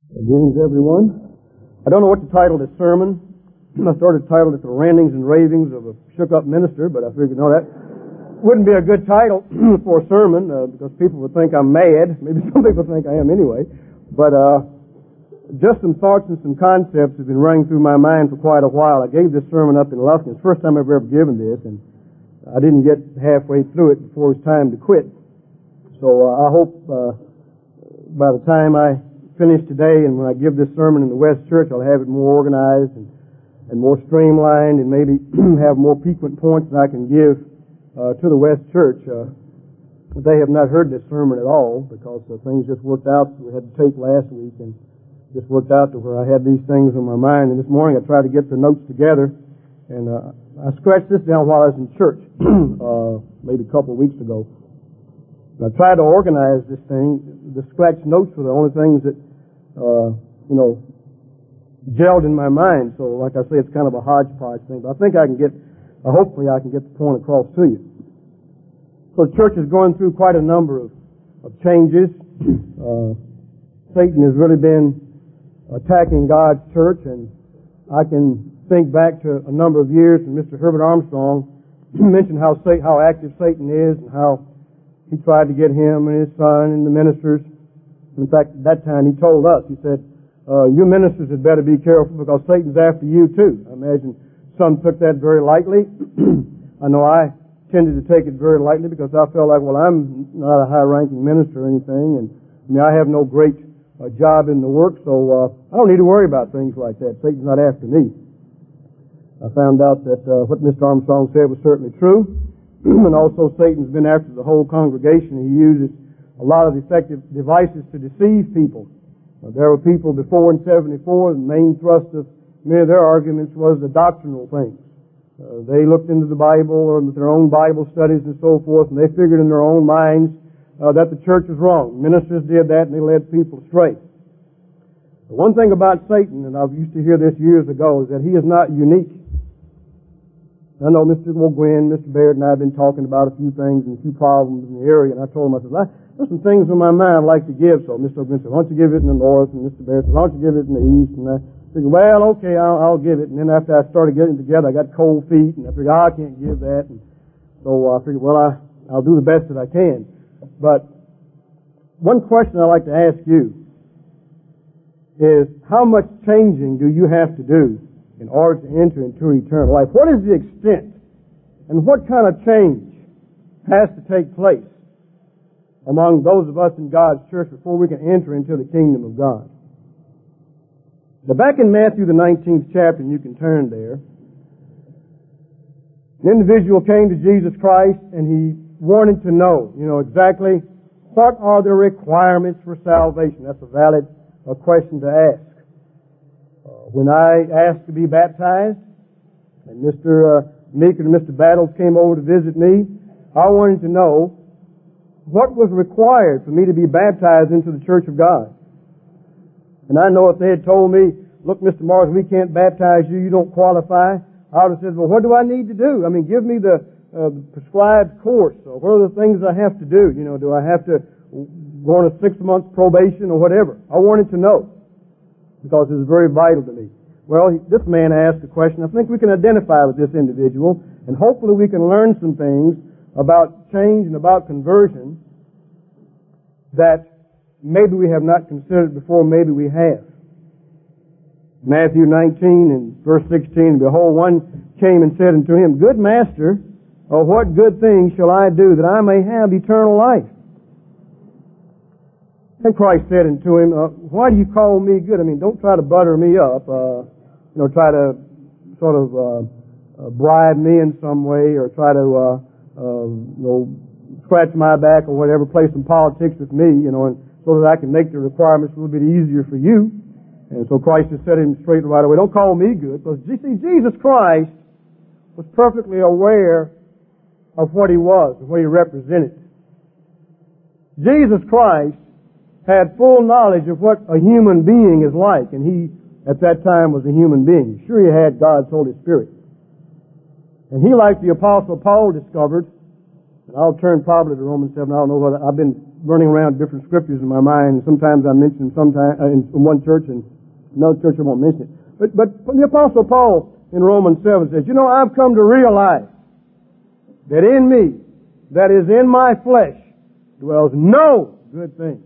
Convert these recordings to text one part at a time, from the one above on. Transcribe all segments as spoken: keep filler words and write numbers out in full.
Greetings, everyone. I don't know what to title this sermon. I started to title it The Rantings and Ravings of a Shook-Up Minister, but I figured, no, that wouldn't be a good title for a sermon uh, because people would think I'm mad. Maybe some people think I am anyway. But uh, just some thoughts and some concepts have been running through my mind for quite a while. I gave this sermon up in Lufkin. It's the first time I've ever given this, and I didn't get halfway through it before it was time to quit. So uh, I hope uh, by the time I finish today and when I give this sermon in the West Church, I'll have it more organized and, and more streamlined and maybe have more piquant points that I can give uh, to the West Church. Uh, they have not heard this sermon at all because uh, things just worked out. We had to tape last week and just worked out to where I had these things on my mind. And this morning I tried to get the notes together, and uh, I scratched this down while I was in church uh, maybe a couple of weeks ago. And I tried to organize this thing. The scratched notes were the only things that Uh, you know, gelled in my mind. So, like I say, it's kind of a hodgepodge thing. But I think I can get, uh, hopefully I can get the point across to you. So the church is going through quite a number of, of changes. Uh, Satan has really been attacking God's church, and I can think back to a number of years when Mister Herbert Armstrong mentioned how Satan, how active Satan is and how he tried to get him and his son and the ministers. In fact, at that time he told us, he said, uh, you ministers had better be careful because Satan's after you too. I imagine some took that very lightly. I know I tended to take it very lightly because I felt like, well, I'm not a high-ranking minister or anything, and I mean, I have no great uh, job in the work, so uh, I don't need to worry about things like that. Satan's not after me. I found out that uh, what Mister Armstrong said was certainly true, and also Satan's been after the whole congregation. He uses a lot of effective devices to deceive people. Uh, there were people before in seventy-four, the main thrust of many of their arguments was the doctrinal things. Uh, they looked into the Bible or their own Bible studies and so forth, and they figured in their own minds uh, that the church was wrong. Ministers did that, and they led people astray. The one thing about Satan, and I used to hear this years ago, is that he is not unique. I know Mister McGuinn, Mister Baird, and I have been talking about a few things and a few problems in the area, and I told him, I said, I, there's some things in my mind I'd like to give. So Mister McGuinn said, why don't you give it in the north? And Mister Baird said, why don't you give it in the east? And I figured, well, okay, I'll, I'll give it. And then after I started getting together, I got cold feet, and I figured, oh, I can't give that. And so I figured, well, I, I'll do the best that I can. But one question I'd like to ask you is, how much changing do you have to do in order to enter into eternal life? What is the extent and what kind of change has to take place among those of us in God's church before we can enter into the kingdom of God? Now, back in Matthew the nineteenth chapter, and you can turn there, an individual came to Jesus Christ and he wanted to know, you know, exactly what are the requirements for salvation. That's a valid uh, question to ask. When I asked to be baptized, and Mister Uh, Meeker and Mister Battles came over to visit me, I wanted to know what was required for me to be baptized into the Church of God. And I know if they had told me, look, Mister Morris, we can't baptize you, you don't qualify, I would have said, well, what do I need to do? I mean, give me the, uh, the prescribed course, or what are the things I have to do? You know, do I have to go on a six-month probation or whatever? I wanted to know, because it was very vital to me. Well, this man asked a question. I think we can identify with this individual, and hopefully we can learn some things about change and about conversion that maybe we have not considered before, maybe we have. Matthew nineteen and verse sixteen, behold, one came and said unto him, Good master, oh, what good thing shall I do that I may have eternal life? And Christ said unto him, uh, why do you call me good? I mean, don't try to butter me up, uh, you know, try to sort of uh, uh, bribe me in some way or try to, uh, uh, you know, scratch my back or whatever, play some politics with me, you know, and so that I can make the requirements a little bit easier for you. And so Christ just said to him straight right away, don't call me good, because you see, Jesus Christ was perfectly aware of what he was and what he represented. Jesus Christ had full knowledge of what a human being is like, and he, at that time, was a human being. Sure, he had God's Holy Spirit. And he, like the Apostle Paul discovered, And I'll turn probably to Romans seven. I don't know whether I've been running around different scriptures in my mind, and sometimes I mention them sometime, uh, in one church, and another church I won't mention it. But, but the Apostle Paul in Romans seven says, you know, I've come to realize that in me, that is in my flesh, dwells no good thing.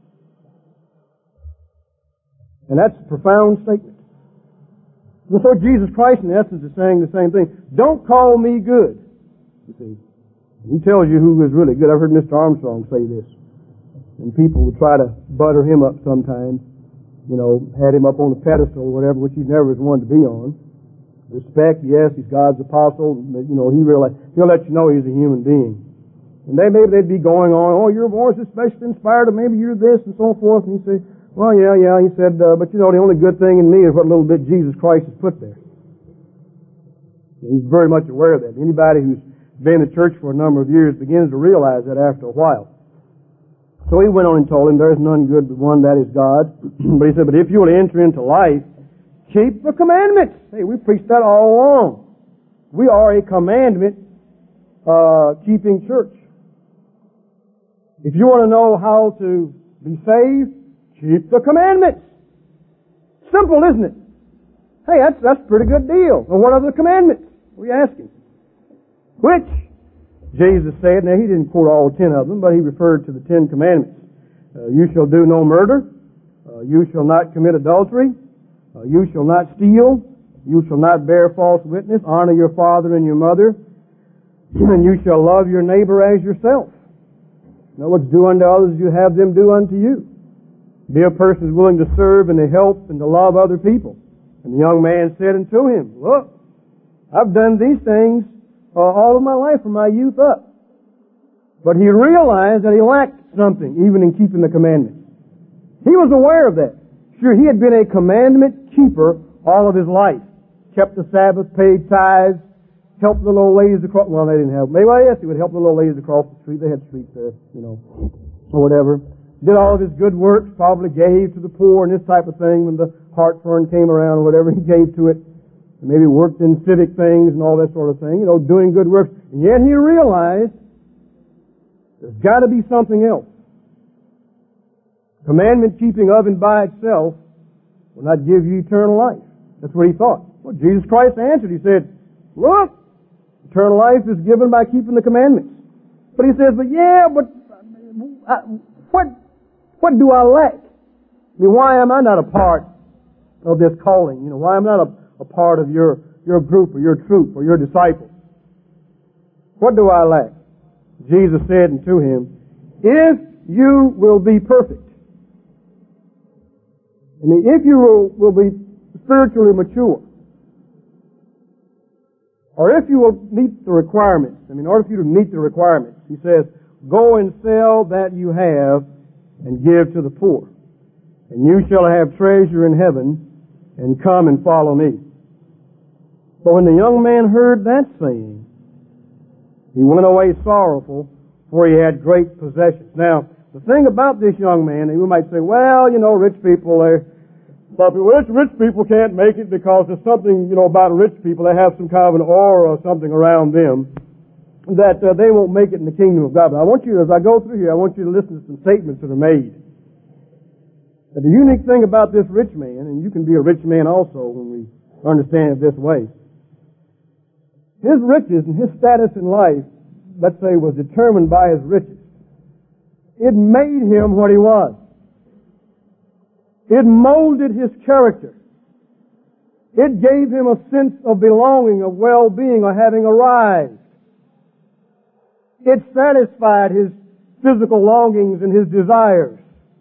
And that's a profound statement. And so Jesus Christ, in essence, is saying the same thing. Don't call me good. You see, he tells you who is really good. I've heard Mister Armstrong say this. And people would try to butter him up sometimes. You know, had him up on the pedestal or whatever, which he never was one to be on. Respect, yes, he's God's apostle. But, you know, he really, he'll let you know he's a human being. And they, maybe they'd be going on, oh, your voice is specially inspired, or maybe you're this, and so forth. And he'd say, well, yeah, yeah, he said, uh, but you know, the only good thing in me is what little bit Jesus Christ has put there. And he's very much aware of that. Anybody who's been in church for a number of years begins to realize that after a while. So he went on and told him, there is none good but one, that is God. But he said, but if you want to enter into life, keep the commandments. Hey, we preached that all along. We are a commandment uh, keeping church. If you want to know how to be saved, keep the commandments. Simple, isn't it? Hey, that's that's a pretty good deal. Well, what are the commandments? We ask him. Which, Jesus said, now he didn't quote all ten of them, but he referred to the Ten Commandments. Uh, you shall do no murder. Uh, you shall not commit adultery. Uh, you shall not steal. You shall not bear false witness. Honor your father and your mother. And you shall love your neighbor as yourself. In other words, do unto others as you have them do unto you. Be a person who's willing to serve and to help and to love other people. And the young man said unto him, look, I've done these things uh, all of my life from my youth up. But he realized that he lacked something, even in keeping the commandments. He was aware of that. Sure, he had been a commandment keeper all of his life. Kept the Sabbath, paid tithes, helped the little ladies across, well, they didn't have, maybe, well, yes, he would help the little ladies across the street. They had streets there, you know, or whatever. Did all of his good works, probably gave to the poor and this type of thing when the heartburn came around or whatever, he gave to it. Maybe worked in civic things and all that sort of thing, you know, doing good works. And yet he realized there's got to be something else. Commandment keeping of and by itself will not give you eternal life. That's what he thought. Well, Jesus Christ answered. He said, look, eternal life is given by keeping the commandments. But he says, but yeah, but I, what what do I lack? I mean, why am I not a part of this calling? You know, why am I not a, a part of your, your group or your troop or your disciples? What do I lack? Jesus said unto him, if you will be perfect, I mean, if you will, will be spiritually mature, or if you will meet the requirements, I mean, in order for you to meet the requirements, he says, go and sell that you have and give to the poor, and you shall have treasure in heaven, and come and follow me. But when the young man heard that saying, he went away sorrowful, for he had great possessions. Now, the thing about this young man, and we might say, well, you know, rich people, they're But rich, rich people can't make it because there's something, you know, about rich people. They have some kind of an aura or something around them that uh, they won't make it in the kingdom of God. But I want you, as I go through here, I want you to listen to some statements that are made. Now, the unique thing about this rich man, and you can be a rich man also when we understand it this way, his riches and his status in life, let's say, was determined by his riches. It made him what he was. It molded his character. It gave him a sense of belonging, of well-being, or having arrived. It satisfied his physical longings and his desires.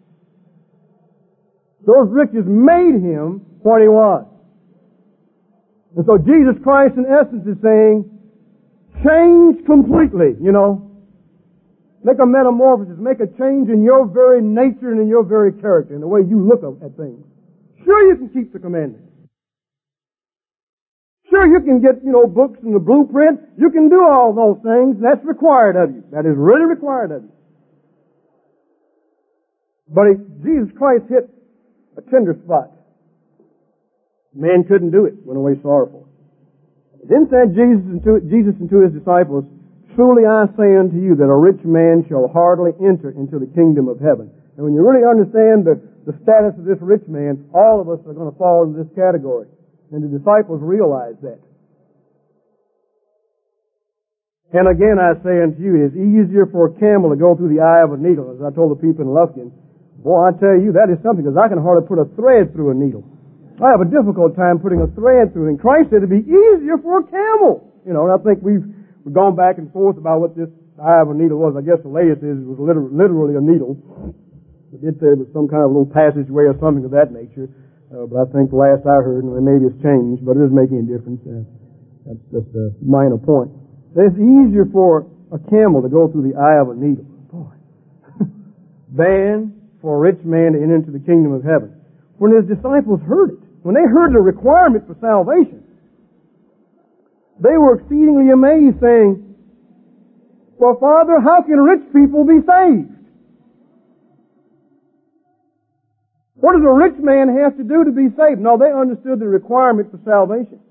Those riches made him what he was. And so Jesus Christ, in essence, is saying, change completely, you know. Make a metamorphosis. Make a change in your very nature and in your very character, in the way you look at things. Sure, you can keep the commandments. Sure, you can get, you know, books and the blueprint. You can do all those things. That's required of you. That is really required of you. But if Jesus Christ hit a tender spot, man couldn't do it. Went away sorrowful. Then said Jesus and to, Jesus and to his disciples, Truly I say unto you that a rich man shall hardly enter into the kingdom of heaven. And when you really understand the, the status of this rich man, all of us are going to fall into this category. And the disciples realized that. And again I say unto you, it is easier for a camel to go through the eye of a needle, as I told the people in Lufkin. Boy, I tell you, that is something, because I can hardly put a thread through a needle. I have a difficult time putting a thread through it. And Christ said it'd be easier for a camel. You know, and I think we've, we've gone back and forth about what this eye of a needle was. I guess the latest is it was literally, literally a needle. It did say it was some kind of little passageway or something of that nature. Uh, but I think the last I heard, and maybe it's changed, but it doesn't make any difference. Uh, that's just a minor point. It's easier for a camel to go through the eye of a needle, boy, than for a rich man to enter into the kingdom of heaven. When his disciples heard it, when they heard the requirement for salvation, they were exceedingly amazed, saying, well, Father, how can rich people be saved? What does a rich man have to do to be saved? No, they understood the requirement for salvation,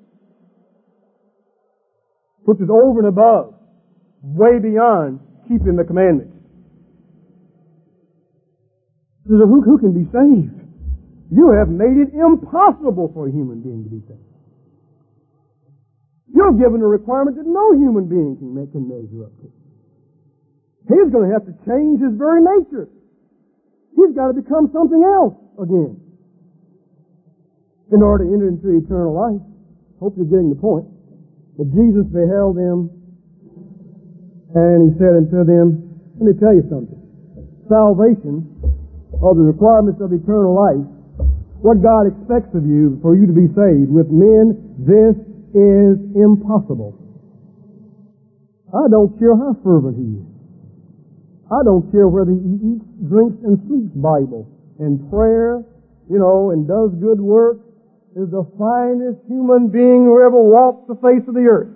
which is over and above, way beyond keeping the commandments. So who, who can be saved? You have made it impossible for a human being to be saved. You're given a requirement that no human being can, make, can measure up to. He's going to have to change his very nature. He's got to become something else again in order to enter into eternal life. Hope you're getting the point. But Jesus beheld them, and he said unto them, let me tell you something. Salvation, or the requirements of eternal life, what God expects of you for you to be saved, with men, this is impossible. I don't care how fervent he is. I don't care whether he eats, drinks, and sleeps Bible and prayer, you know, and does good work, is the finest human being who ever walked the face of the earth.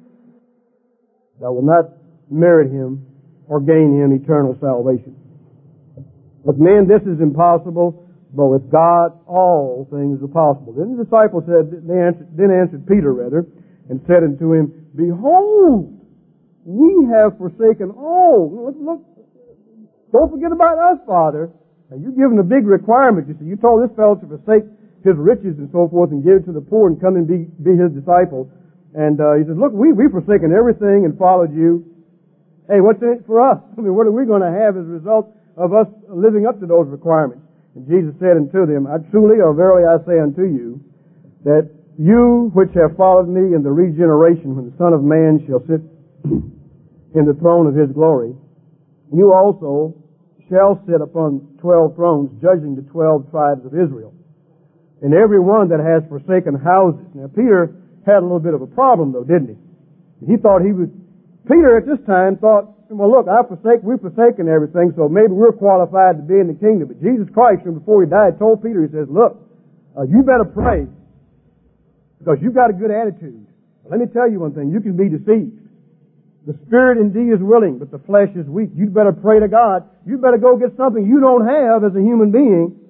That will not merit him or gain him eternal salvation. With men this is impossible, but with God all things are possible. Then the disciples said, they answered, then answered Peter rather, and said unto him, behold, we have forsaken all. Look, look, don't forget about us, Father. Now you've given a big requirement. You see, you told this fellow to forsake his riches and so forth and give it to the poor and come and be, be his disciple. And uh, he said, look, we, we've forsaken everything and followed you. Hey, what's in it for us? I mean, what are we going to have as a result of us living up to those requirements? And Jesus said unto them, I truly or verily I say unto you, that you which have followed me in the regeneration when the Son of Man shall sit in the throne of his glory, you also shall sit upon twelve thrones, judging the twelve tribes of Israel. And every one that has forsaken houses. Now Peter had a little bit of a problem though, didn't he? He thought he was, Peter at this time thought, well look, I forsake, we've forsaken everything, so maybe we're qualified to be in the kingdom. But Jesus Christ, before he died, told Peter, he says, look, uh, you better pray, because you've got a good attitude. Let me tell you one thing, you can be deceived. The spirit indeed is willing, but the flesh is weak. You'd better pray to God. You'd better go get something you don't have as a human being.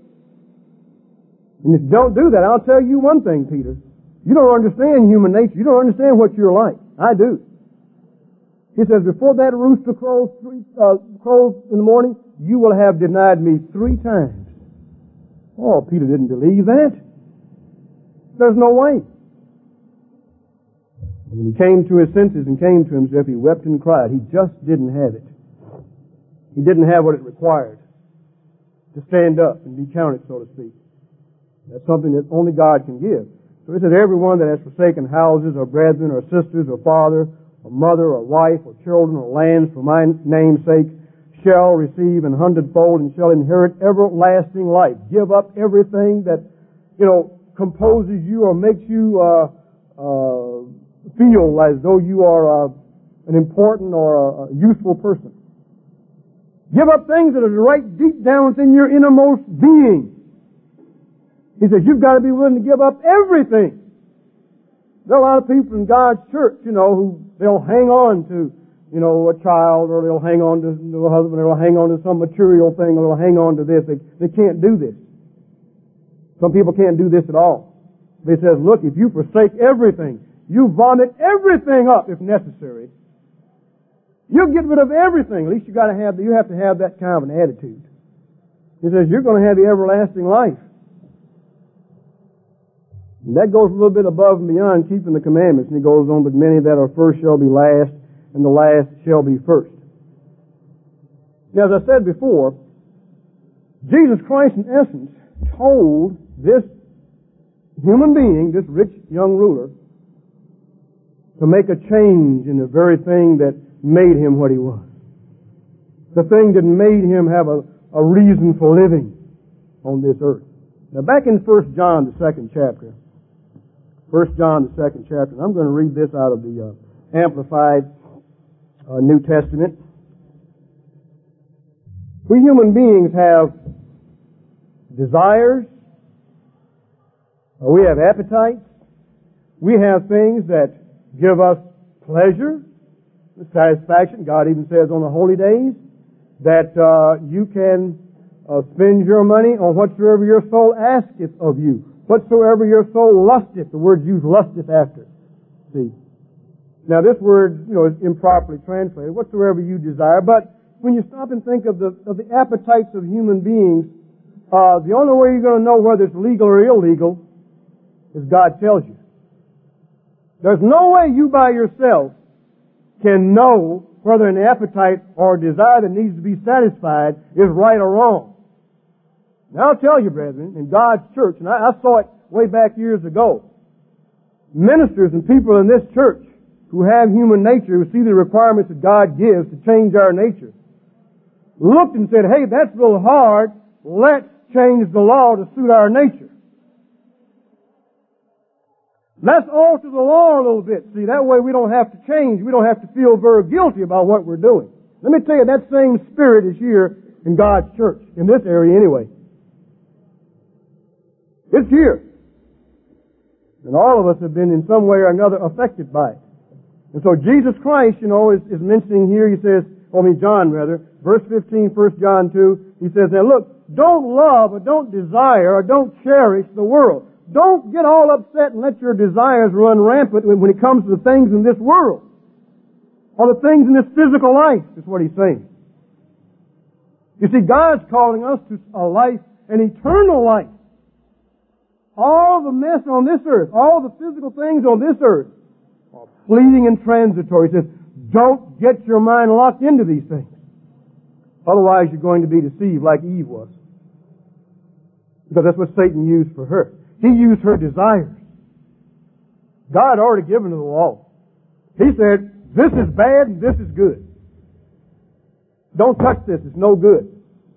And if you don't do that, I'll tell you one thing, Peter. You don't understand human nature. You don't understand what you're like. I do. He says, before that rooster crows, three, uh, crows in the morning, you will have denied me three times. Oh, Peter didn't believe that. There's no way. When he came to his senses and came to himself, he wept and cried. He just didn't have it. He didn't have what it required to stand up and be counted, so to speak. That's something that only God can give. So he said, everyone that has forsaken houses or brethren or sisters or father or mother or wife or children or lands for my name's sake shall receive an hundredfold and shall inherit everlasting life. Give up everything that, you know, composes you or makes you uh, uh, feel as though you are uh, an important or a useful person. Give up things that are right deep down within your innermost being. He says, you've got to be willing to give up everything. There are a lot of people in God's church, you know, who they'll hang on to, you know, a child, or they'll hang on to a husband, or they'll hang on to some material thing, or they'll hang on to this. They, they can't do this. Some people can't do this at all. He says, look, if you forsake everything, you vomit everything up if necessary, You'll get rid of everything. At least you got to have you have to have that kind of an attitude. He says you're going to have the everlasting life. And that goes a little bit above and beyond keeping the commandments. And he goes on, but many that are first shall be last, and the last shall be first. Now, as I said before, Jesus Christ, in essence, told this human being, this rich young ruler, to make a change in the very thing that made him what he was. The thing that made him have a, a reason for living on this earth. Now, back in First John, the second chapter, First John, the second chapter, and I'm going to read this out of the uh, Amplified uh, New Testament. We human beings have desires, or we have appetites, we have things that give us pleasure, satisfaction. God even says on the holy days that uh, you can uh, spend your money on whatsoever your soul asketh of you. Whatsoever your soul lusteth, the word used lusteth after. See. Now this word, you know, is improperly translated. Whatsoever you desire. But when you stop and think of the, of the appetites of human beings, uh, the only way you're going to know whether it's legal or illegal is God tells you. There's no way you by yourself can know whether an appetite or desire that needs to be satisfied is right or wrong. Now I'll tell you, brethren, in God's church, and I, I saw it way back years ago, ministers and people in this church who have human nature, who see the requirements that God gives to change our nature, looked and said, hey, that's real hard. Let's change the law to suit our nature. Let's alter the law a little bit. See, that way we don't have to change. We don't have to feel very guilty about what we're doing. Let me tell you, that same spirit is here in God's church, in this area anyway. It's here. And all of us have been in some way or another affected by it. And so Jesus Christ, you know, is, is mentioning here, he says, I mean John rather, verse fifteen, First John two, he says, now look, don't love or don't desire or don't cherish the world. Don't get all upset and let your desires run rampant when it comes to the things in this world. Or the things in this physical life, is what he's saying. You see, God's calling us to a life, an eternal life. All the mess on this earth, all the physical things on this earth are fleeting and transitory. He says, don't get your mind locked into these things. Otherwise you're going to be deceived like Eve was. Because that's what Satan used for her. He used her desires. God had already given her the law. He said, this is bad and this is good. Don't touch this, it's no good.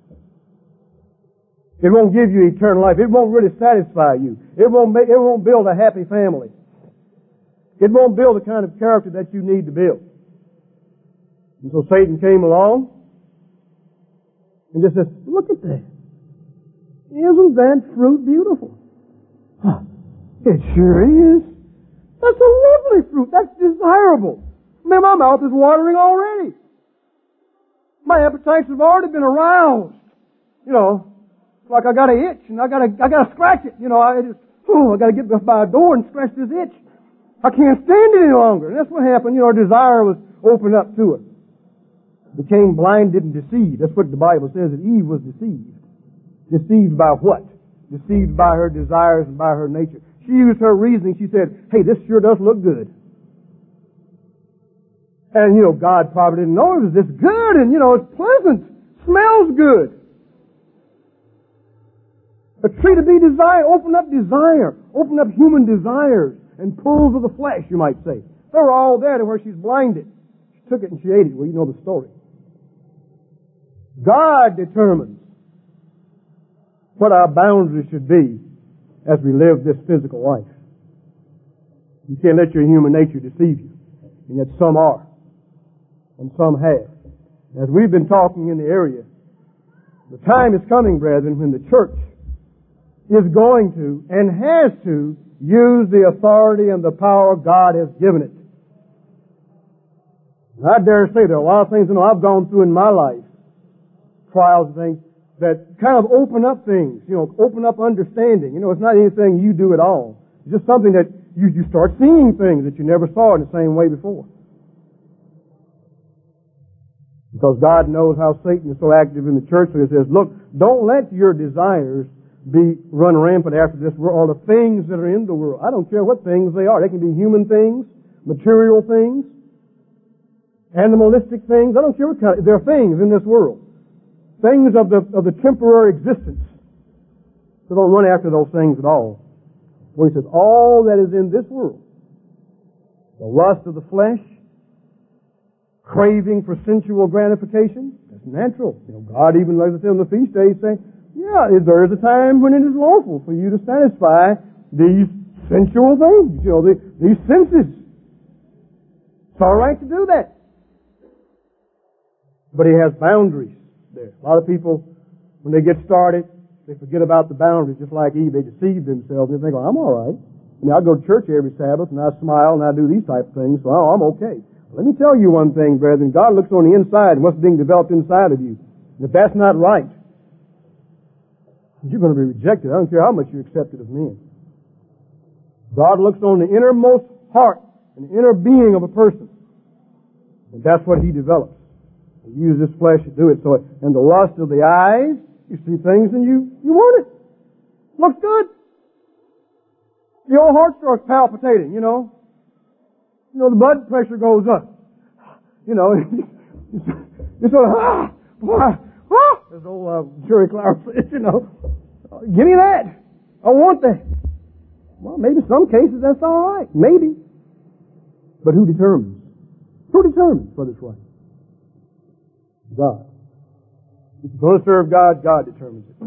It won't give you eternal life. It won't really satisfy you. It won't make, it won't build a happy family. It won't build the kind of character that you need to build. And so Satan came along and just says, look at that. Isn't that fruit beautiful? Huh. It sure is. That's a lovely fruit. That's desirable. Man, my mouth is watering already. My appetites have already been aroused. You know, it's like I got an itch and I got to I got to scratch it. You know, I just oh, I got to get by a door and scratch this itch. I can't stand it any longer. And that's what happened. You know, her desire was opened up to her. Became blinded and deceived. That's what the Bible says, that Eve was deceived. Deceived by what? Deceived by her desires and by her nature. She used her reasoning. She said, hey, this sure does look good. And, you know, God probably didn't know it was this good and, you know, it's pleasant. Smells good. A tree to be desired. Open up desire. Open up human desires and pulls of the flesh, you might say. They were all there to where she's blinded. She took it and she ate it. Well, you know the story. God determines what our boundaries should be as we live this physical life. You can't let your human nature deceive you. And yet some are. And some have. As we've been talking in the area, the time is coming, brethren, when the church is going to and has to use the authority and the power God has given it. And I dare say there are a lot of things, you know, I've gone through in my life, trials and things, that kind of open up things, you know, open up understanding. You know, it's not anything you do at all. It's just something that you, you start seeing things that you never saw in the same way before. Because God knows how Satan is so active in the church, so He says, look, don't let your desires be run rampant after this world, or the things that are in the world. I don't care what things they are. They can be human things, material things, animalistic things. I don't care what kind of, there are things in this world. Things of the, of the temporary existence. So don't run after those things at all. Where He says, all that is in this world, the lust of the flesh, craving for sensual gratification, that's natural. You know, God even, like I said on the feast days, say, yeah, there is a time when it is lawful for you to satisfy these sensual things, you know, the, these senses. It's all right to do that. But He has boundaries there. A lot of people, when they get started, they forget about the boundaries, just like Eve. They deceive themselves and they think, well, I'm all right. I mean, I go to church every Sabbath and I smile and I do these type of things, so oh, I'm okay. Let me tell you one thing, brethren. God looks on the inside and what's being developed inside of you. And if that's not right, you're going to be rejected. I don't care how much you're accepted of men. God looks on the innermost heart and the inner being of a person. And that's what He develops. He uses His flesh to do it. So, and the lust of the eyes, you see things and you, you want it. Looks good. The old heart starts palpitating, you know. You know, the blood pressure goes up. You know, you sort of, ah, boy, ah, as old uh, Jerry Clower says, you know, give me that. I want that. Well, maybe some cases that's all right. Maybe. But who determines? Who determines whether it's right? God. If you're going to serve God, God determines it.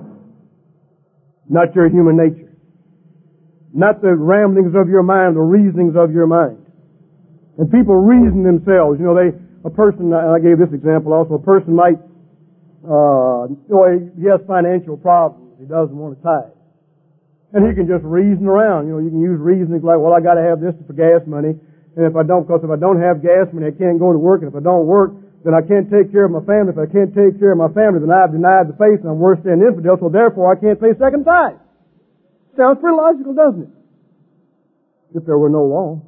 Not your human nature. Not the ramblings of your mind, the reasonings of your mind. And people reason themselves. You know, they, a person, and I gave this example also, a person might, uh, you know, he has financial problems. He doesn't want to tithe. And he can just reason around. You know, you can use reasonings like, well, I got to have this for gas money. And if I don't, because if I don't have gas money, I can't go to work. And if I don't work, then I can't take care of my family. If I can't take care of my family, then I've denied the faith and I'm worse than an infidel, so therefore I can't pay second tithe. Sounds pretty logical, doesn't it? If there were no law.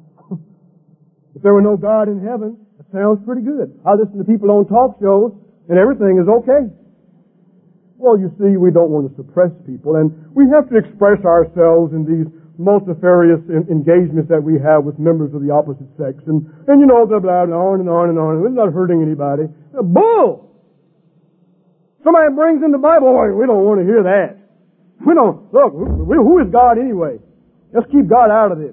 If there were no God in heaven, it sounds pretty good. I listen to people on talk shows and everything is okay. Well, you see, we don't want to suppress people, and we have to express ourselves in these multifarious engagements that we have with members of the opposite sex, and, and you know, blah, blah, and on and on and on. It's not hurting anybody. Bull! Somebody brings in the Bible, oh, we don't want to hear that. We don't, look, who is God anyway? Let's keep God out of this.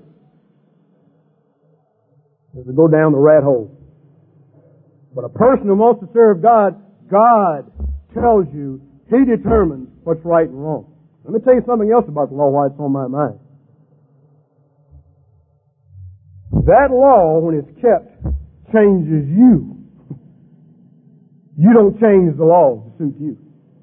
As we go down the rat hole. But a person who wants to serve God, God tells you, He determines what's right and wrong. Let me tell you something else about the law, why it's on my mind. That law, when it's kept, changes you. You don't change the law to suit you.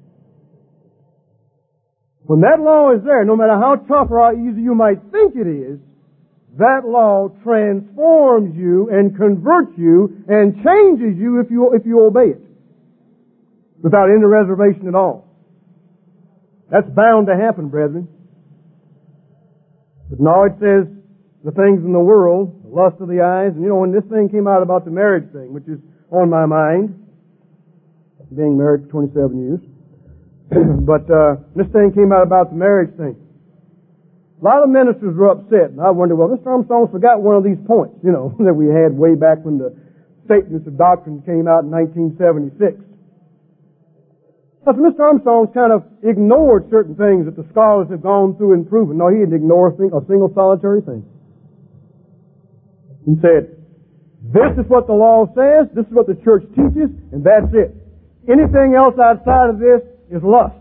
When that law is there, no matter how tough or how easy you might think it is, that law transforms you and converts you and changes you if you, if you obey it. Without any reservation at all. That's bound to happen, brethren. But now it says the things in the world, the lust of the eyes, and you know, when this thing came out about the marriage thing, which is on my mind, being married for twenty-seven years, but uh, this thing came out about the marriage thing. A lot of ministers were upset, and I wondered, well, Mister Armstrong forgot one of these points, you know, that we had way back when the Statements of Doctrine came out in nineteen seventy-six. But Mister Armstrong's kind of ignored certain things that the scholars have gone through and proven. No, he didn't ignore a single solitary thing. He said, this is what the law says, this is what the church teaches, and that's it. Anything else outside of this is lust.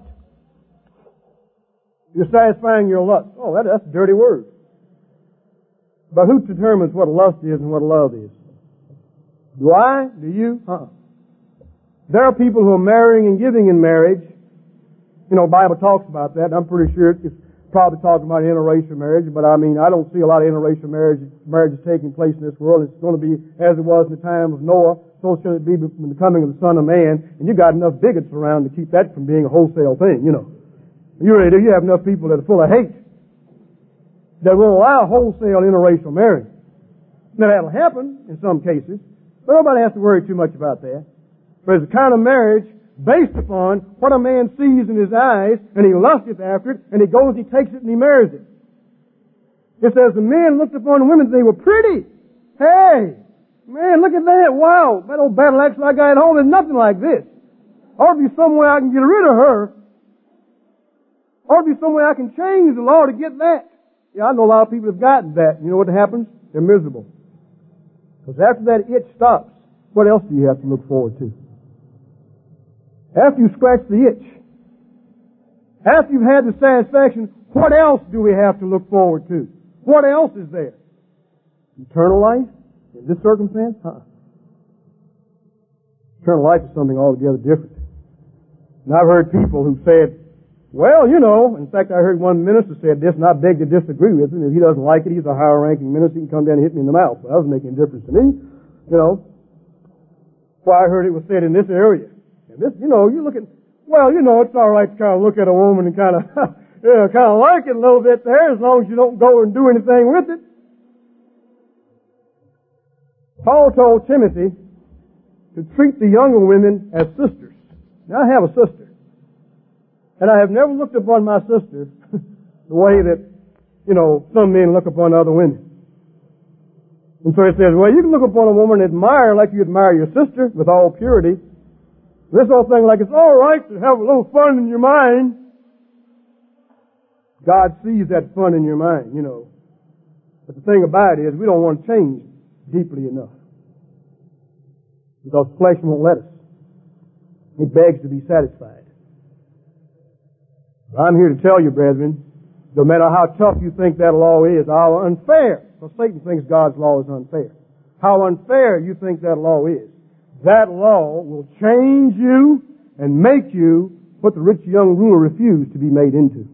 You're satisfying your lust. Oh, that, that's a dirty word. But who determines what lust is and what love is? Do I? Do you? Uh-uh. There are people who are marrying and giving in marriage. You know, the Bible talks about that, and I'm pretty sure it's probably talking about interracial marriage, but I mean, I don't see a lot of interracial marriage, marriages taking place in this world. It's going to be as it was in the time of Noah, so shall it be when the coming of the Son of Man, and you got enough bigots around to keep that from being a wholesale thing, you know. You really do. You have enough people that are full of hate that will allow wholesale interracial marriage. Now, that'll happen in some cases, but nobody has to worry too much about that. But it's a kind of marriage based upon what a man sees in his eyes, and he lusteth after it, and he goes, he takes it, and he marries it. It says the men looked upon the women and they were pretty. Hey, man, look at that. Wow, that old battle axe I got at home is nothing like this. Ought to be some way I can get rid of her. Ought to be some way I can change the law to get that. Yeah, I know a lot of people have gotten that. You know what happens? They're miserable. Because after that itch stops, what else do you have to look forward to? After you scratch the itch, after you've had the satisfaction, what else do we have to look forward to? What else is there? Eternal life? In this circumstance? Huh. Eternal life is something altogether different. And I've heard people who said, well, you know, in fact I heard one minister said this, and I beg to disagree with him. If he doesn't like it, he's a higher ranking minister, he can come down and hit me in the mouth. Well, that doesn't make any difference to me. You know. Well, I heard it was said in this area. And this, you know, you look at, well, you know, it's alright to kind of look at a woman and kind of, you know, kind of like it a little bit there, as long as you don't go and do anything with it. Paul told Timothy to treat the younger women as sisters. Now, I have a sister. And I have never looked upon my sister the way that, you know, some men look upon other women. And so it says, well, you can look upon a woman and admire like you admire your sister with all purity. This whole thing like it's all right to have a little fun in your mind. God sees that fun in your mind, you know. But the thing about it is we don't want to change deeply enough. Because flesh won't let us. It begs to be satisfied. I'm here to tell you, brethren, no matter how tough you think that law is, how unfair, because Satan thinks God's law is unfair, how unfair you think that law is, that law will change you and make you what the rich young ruler refused to be made into.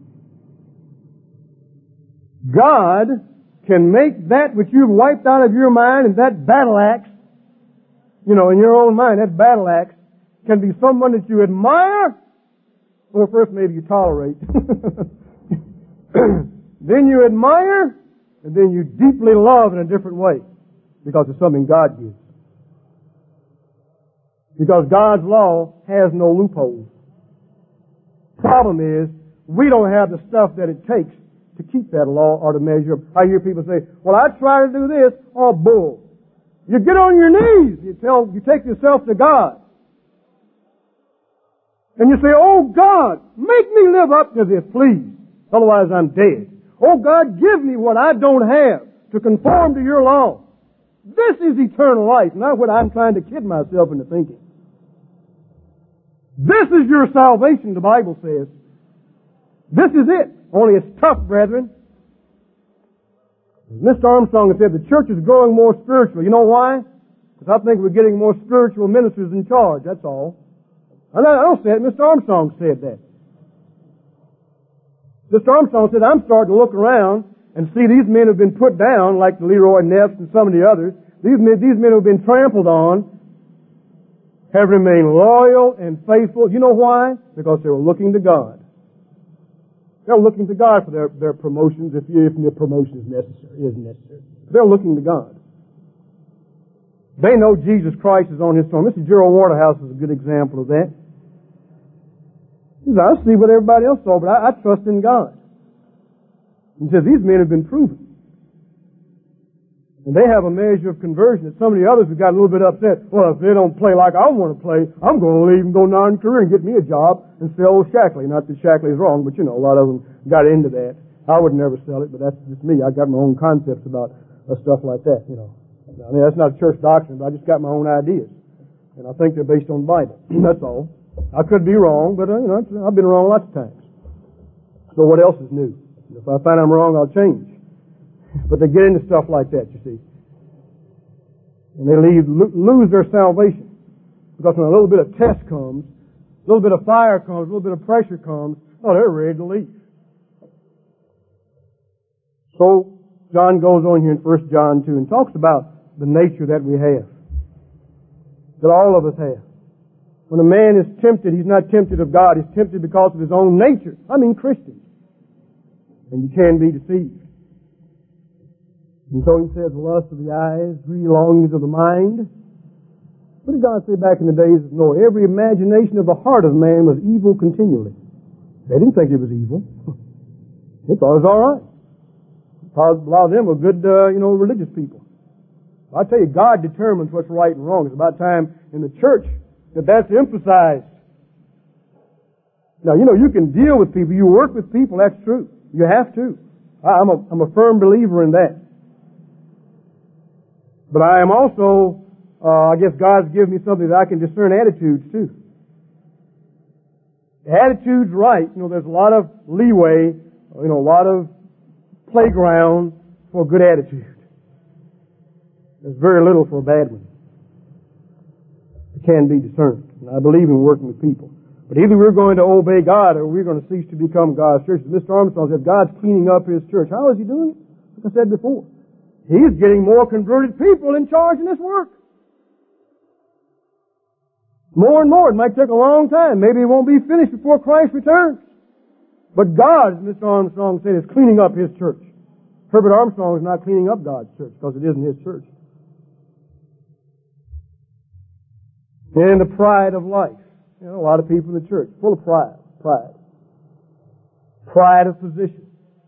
God can make that which you've wiped out of your mind, and that battle axe, you know, in your own mind, that battle axe can be someone that you admire, or first maybe you tolerate. Then you admire, and then you deeply love in a different way, because it's something God gives. Because God's law has no loopholes. Problem is, we don't have the stuff that it takes to keep that law or to measure up. I hear people say, well, I try to do this. Oh, bull. You get on your knees. You tell, you take yourself to God. And you say, oh God, make me live up to this, please. Otherwise I'm dead. Oh God, give me what I don't have to conform to your law. This is eternal life, not what I'm trying to kid myself into thinking. This is your salvation, the Bible says. This is it. Only it's tough, brethren. Mister Armstrong said the church is growing more spiritual. You know why? Because I think we're getting more spiritual ministers in charge, that's all. I don't say it, Mister Armstrong said that. Mister Armstrong said, I'm starting to look around and see these men have been put down, like the Leroy Neffs and some of the others. These men, these men have been trampled on, have remained loyal and faithful. You know why? Because they were looking to God. They're looking to God for their, their promotions, if, if their promotion is necessary, is necessary. They're looking to God. They know Jesus Christ is on His throne. Mister Gerald Waterhouse is a good example of that. He says, I see what everybody else saw, but I, I trust in God. He says, these men have been proven. And they have a measure of conversion that some of the others have got a little bit upset. Well, if they don't play like I want to play, I'm going to leave and go non-career and get me a job and sell Shackley. Not that Shackley is wrong, but you know, a lot of them got into that. I would never sell it, but that's just me. I've got my own concepts about uh, stuff like that, you know. I mean, that's not a church doctrine, but I just got my own ideas. And I think they're based on the Bible. That's all. I could be wrong, but, uh, you know, I've been wrong lots of times. So what else is new? If I find I'm wrong, I'll change. But they get into stuff like that, you see. And they leave, lo- lose their salvation. Because when a little bit of test comes, a little bit of fire comes, a little bit of pressure comes, oh, they're ready to leave. So, John goes on here in First John two and talks about the nature that we have. That all of us have. When a man is tempted, he's not tempted of God. He's tempted because of his own nature. I mean Christians. And you can be deceived. And so he says, lust of the eyes, greedy longings of the mind. What did God say back in the days of Noah? Every imagination of the heart of man was evil continually. They didn't think it was evil. They thought it was all right. Because a lot of them were good, uh, you know, religious people. I tell you, God determines what's right and wrong. It's about time in the church that that's emphasized. Now, you know, you can deal with people. You work with people. That's true. You have to. I'm a, I'm a firm believer in that. But I am also, uh, I guess God's given me something that I can discern attitudes too. The attitude's right. You know, there's a lot of leeway, you know, a lot of playground for a good attitude. There's very little for a bad one. It can be discerned. And I believe in working with people. But either we're going to obey God or we're going to cease to become God's church. Mister Armstrong said God's cleaning up His church. How is He doing it? Like I said before. He's getting more converted people in charge in this work. More and more. It might take a long time. Maybe it won't be finished before Christ returns. But God, as Mister Armstrong said, is cleaning up His church. Herbert Armstrong is not cleaning up God's church because it isn't His church. And the pride of life. You know, a lot of people in the church full of pride. Pride. Pride of position.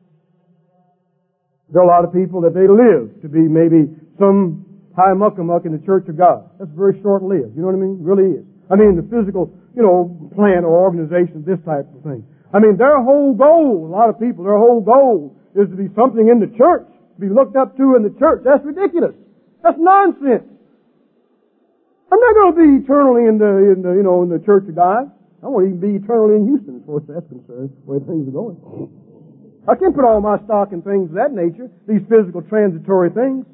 There are a lot of people that they live to be maybe some high muck-a-muck in the church of God. That's very short-lived. You know what I mean? It really is. I mean, the physical, you know, plant or organization, this type of thing. I mean, their whole goal, a lot of people, their whole goal is to be something in the church, to be looked up to in the church. That's ridiculous. That's nonsense. I'm not going to be eternally in the, in the, you know, in the church of God. I won't even be eternally in Houston as far as that's concerned, the way things are going. I can't put all my stock in things of that nature, these physical transitory things.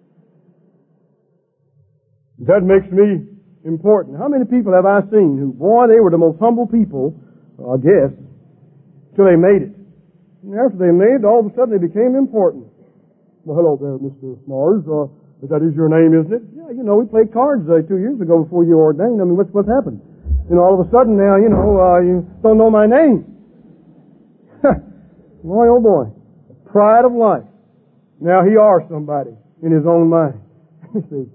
That makes me important. How many people have I seen who, boy, they were the most humble people, I guess, till they made it. And after they made it, all of a sudden they became important. Well, hello there, Mister Mars. Uh, that is your name, isn't it? Yeah, you know, we played cards uh, two years ago before you were ordained. I mean, what's, what's happened? You know, all of a sudden now, you know, uh, you don't know my name. Boy, oh boy. Pride of life. Now he are somebody in his own mind. You see.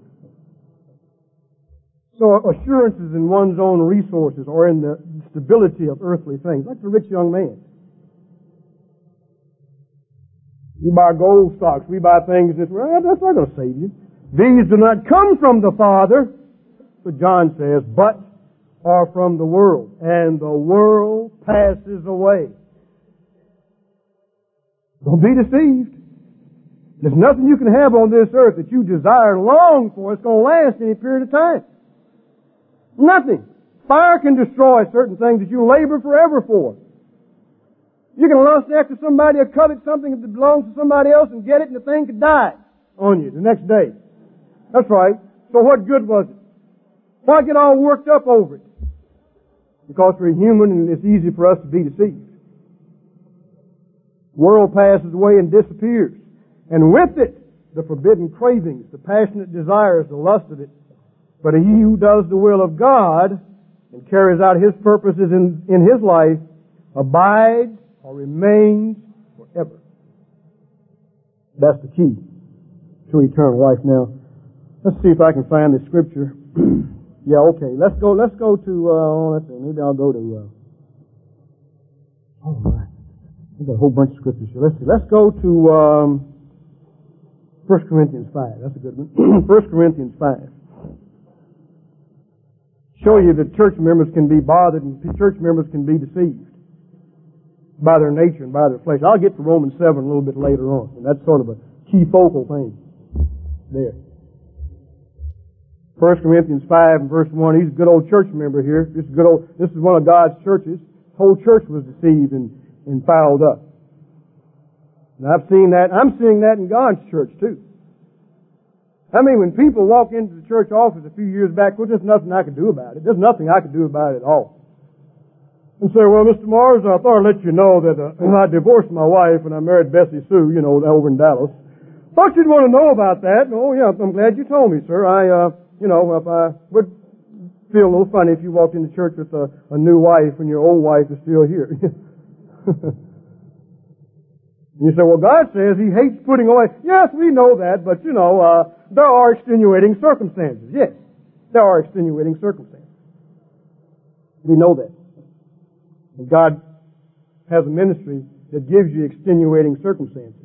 So assurances in one's own resources or in the stability of earthly things, like the rich young man. You buy gold stocks, we buy things this way. That's not going to save you. These do not come from the Father, but John says, but are from the world. And the world passes away. Don't be deceived. There's nothing you can have on this earth that you desire and long for. It's going to last any period of time. Nothing. Fire can destroy certain things that you labor forever for. You can lust after somebody or covet something that belongs to somebody else and get it, and the thing could die on you the next day. That's right. So what good was it? Why get all worked up over it? Because we're human and it's easy for us to be deceived. The world passes away and disappears. And with it, the forbidden cravings, the passionate desires, the lust of it. But he who does the will of God and carries out His purposes in, in his life abides or remains forever. That's the key to eternal life. Now, let's see if I can find the scripture. Yeah, okay. Let's go. Let's go to. Uh, let's see. Maybe I'll go to. Uh, oh my! I've got a whole bunch of scriptures here. Let's see. Let's go to um, First Corinthians five. That's a good one. First Corinthians five. Show you that church members can be bothered and church members can be deceived by their nature and by their flesh. I'll get to Romans seven a little bit later on, and that's sort of a key focal thing there. First Corinthians five and verse one. He's a good old church member here. This is good old. This is one of God's churches. The whole church was deceived and, and fouled up. And I've seen that. I'm seeing that in God's church too. I mean, when people walk into the church office a few years back, well, there's nothing I could do about it. There's nothing I could do about it at all. And say, well, Mister Mars, I thought I'd let you know that uh, I divorced my wife and I married Bessie Sue, you know, over in Dallas. Thought you'd want to know about that. Oh, yeah, I'm glad you told me, sir. I, uh, you know, if I would feel a little funny if you walked into church with a, a new wife and your old wife is still here. You say, well, God says He hates putting away. Yes, we know that, but, you know, uh, there are extenuating circumstances, yes. There are extenuating circumstances. We know that. And God has a ministry that gives you extenuating circumstances.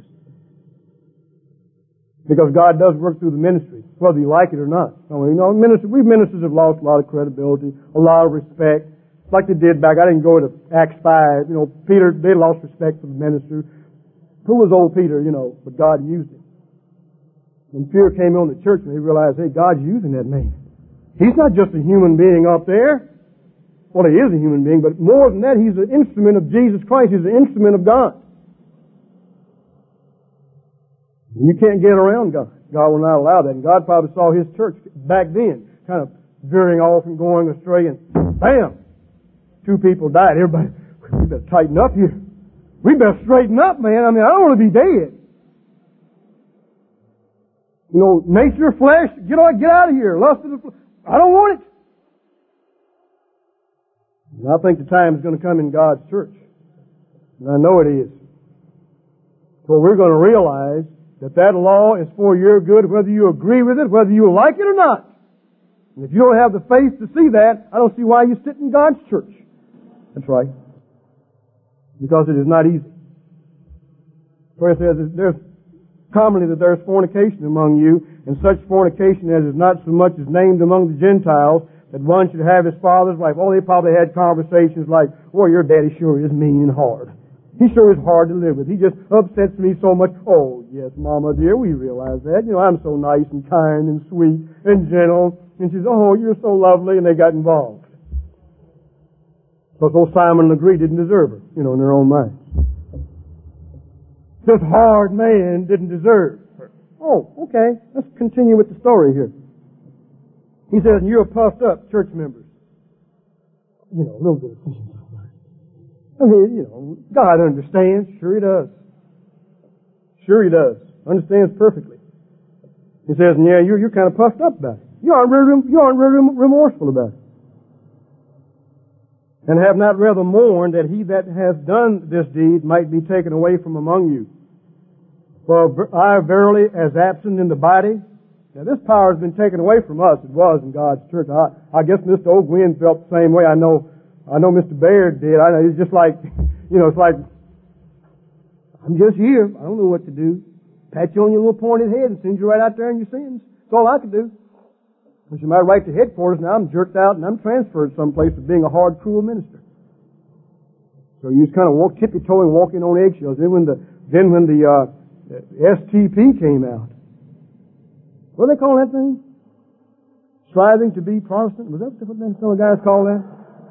Because God does work through the ministry, whether you like it or not. I mean, you know, ministers, we ministers have lost a lot of credibility, a lot of respect, like they did back. I didn't go to Acts five. You know, Peter, they lost respect for the minister. Who was old Peter, you know, but God used him. When fear came on the church and they realized, hey, God's using that man. He's not just a human being up there. Well, he is a human being, but more than that, he's an instrument of Jesus Christ. He's an instrument of God. You can't get around God. God will not allow that. And God probably saw His church back then kind of veering off and going astray, and bam! Two people died. Everybody, we better tighten up here. We better straighten up, man. I mean, I don't want to be dead. You know, nature, flesh, get on, get out of here. Lust of the flesh. I don't want it. And I think the time is going to come in God's church. And I know it is. So we're going to realize that that law is for your good, whether you agree with it, whether you like it or not. And if you don't have the faith to see that, I don't see why you sit in God's church. That's right. Because it is not easy. So it says there's commonly that there's fornication among you, and such fornication as is not so much as named among the Gentiles, that one should have his father's wife. Oh, they probably had conversations like, well, your daddy sure is mean and hard. He sure is hard to live with. He just upsets me so much. Oh, yes, Mama dear, we realize that. You know, I'm so nice and kind and sweet and gentle. And she says, oh, you're so lovely, and they got involved. Because old Simon Legree didn't deserve her, you know, in their own minds. This hard man didn't deserve her. Oh, okay, let's continue with the story here. He says, and you're puffed up, church members. You know, a little bit of I mean, you know, God understands. Sure He does. Sure He does. Understands perfectly. He says, and yeah, you're, you're kind of puffed up about it. You aren't really, you aren't really remorseful about it. And have not rather mourned that he that has done this deed might be taken away from among you. For I verily, as absent in the body, now this power has been taken away from us. It was in God's church. I, I guess Mister O'Gwyn felt the same way. I know, I know Mister Baird did. I know it's just like, you know, it's like, I'm just here. I don't know what to do. Pat you on your little pointed head and send you right out there in your sins. That's all I could do. Because you might write to headquarters, now I'm jerked out and I'm transferred someplace for being a hard, cruel minister. So you just kind of walk tippy-toeing, walking on eggshells. Then when the, then when the, uh, S T P came out, what do they call that thing? Striving to be Protestant? Was that what some of the guys call that?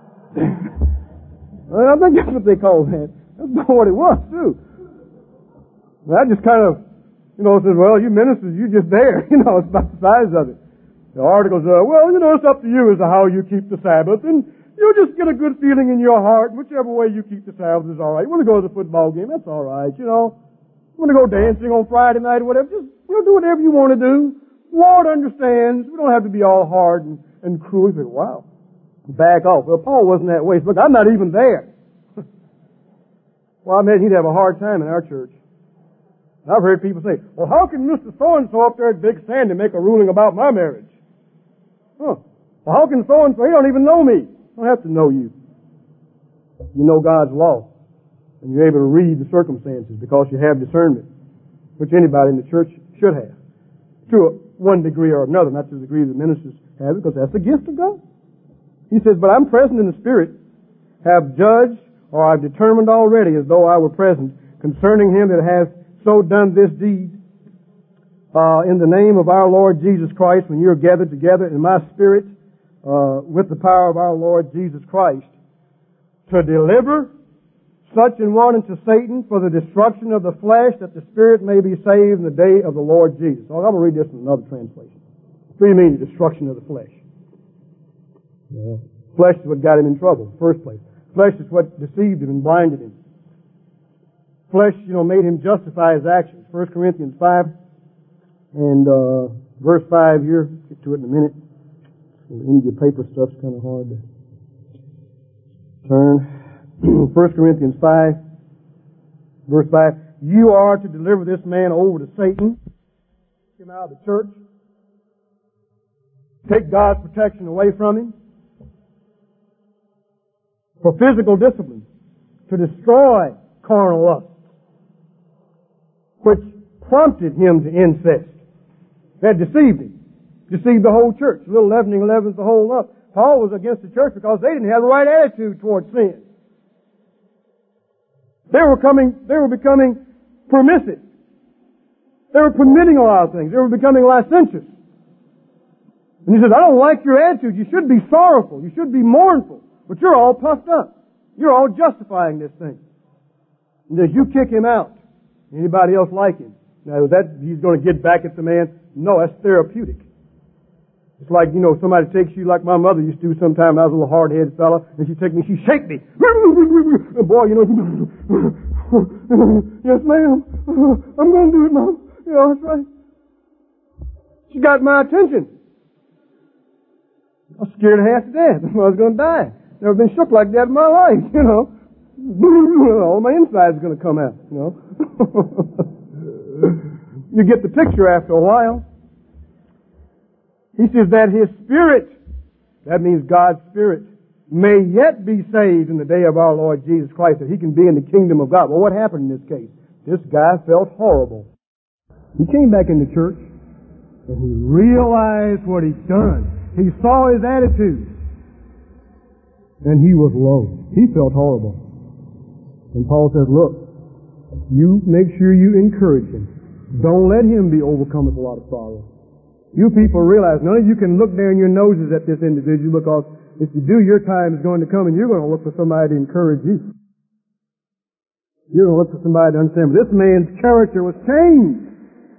Well, I think that's what they call that. That's not what it was, too. And I just kind of, you know, said, well, you ministers, you just there. You know, it's about the size of it. The articles are, well, you know, it's up to you as to how you keep the Sabbath, and you'll just get a good feeling in your heart. Whichever way you keep the Sabbath is all right. You want to go to the football game, that's all right, you know. You want to go dancing on Friday night or whatever, just, you know, do whatever you want to do. Lord understands. We don't have to be all hard and, and cruel. You say, wow, back off. Well, Paul wasn't that way. Look, I'm not even there. Well, I imagine he'd have a hard time in our church. I've heard people say, well, how can Mister So-and-so up there at Big Sandy make a ruling about my marriage? Huh. Well, how can so-and-so? He don't even know me. I don't have to know you. You know God's law. And you're able to read the circumstances because you have discernment, which anybody in the church should have. To one degree or another, not to the degree the ministers have, because that's the gift of God. He says, but I'm present in the Spirit, have judged, or I've determined already, as though I were present, concerning him that has so done this deed, uh, in the name of our Lord Jesus Christ, when you are gathered together in my spirit, uh, with the power of our Lord Jesus Christ, to deliver such an one unto Satan for the destruction of the flesh, that the spirit may be saved in the day of the Lord Jesus. Oh, I'm going to read this in another translation. What do you mean, the destruction of the flesh? Yeah. Flesh is what got him in trouble in the first place. Flesh is what deceived him and blinded him. Flesh, you know, made him justify his actions. First Corinthians five and uh, verse five here. Get to it in a minute. Any of your paper stuff's kind of hard to turn. First Corinthians five, verse five. You are to deliver this man over to Satan, take him out of the church, take God's protection away from him, for physical discipline, to destroy carnal lust, which prompted him to incest. That deceived him. Deceived the whole church. A little leavening leavens the whole lump. Paul was against the church because they didn't have the right attitude towards sin. They were coming, they were becoming permissive. They were permitting a lot of things. They were becoming licentious. And he says, I don't like your attitude. You should be sorrowful. You should be mournful. But you're all puffed up. You're all justifying this thing. And as you kick him out, anybody else like him? Now, that he's going to get back at the man? No, that's therapeutic. It's like, you know, somebody takes you like my mother used to do sometime. I was a little hard-headed fella, and she'd take me, she'd shake me. And boy, you know, yes, ma'am. I'm going to do it, Mom. Yeah, that's right. She got my attention. I was scared half to death. I was going to die. Never been shook like that in my life, you know. All my insides are going to come out, you know. You get the picture after a while. He says that his spirit, that means God's spirit, may yet be saved in the day of our Lord Jesus Christ, that he can be in the kingdom of God. Well, what happened in this case? This guy felt horrible. He came back into church, and he realized what he'd done. He saw his attitude, and he was low. He felt horrible. And Paul says, look, you make sure you encourage him. Don't let him be overcome with a lot of sorrow. You people realize none of you can look down your noses at this individual, because if you do, your time is going to come and you're going to look for somebody to encourage you. You're going to look for somebody to understand. But this man's character was changed.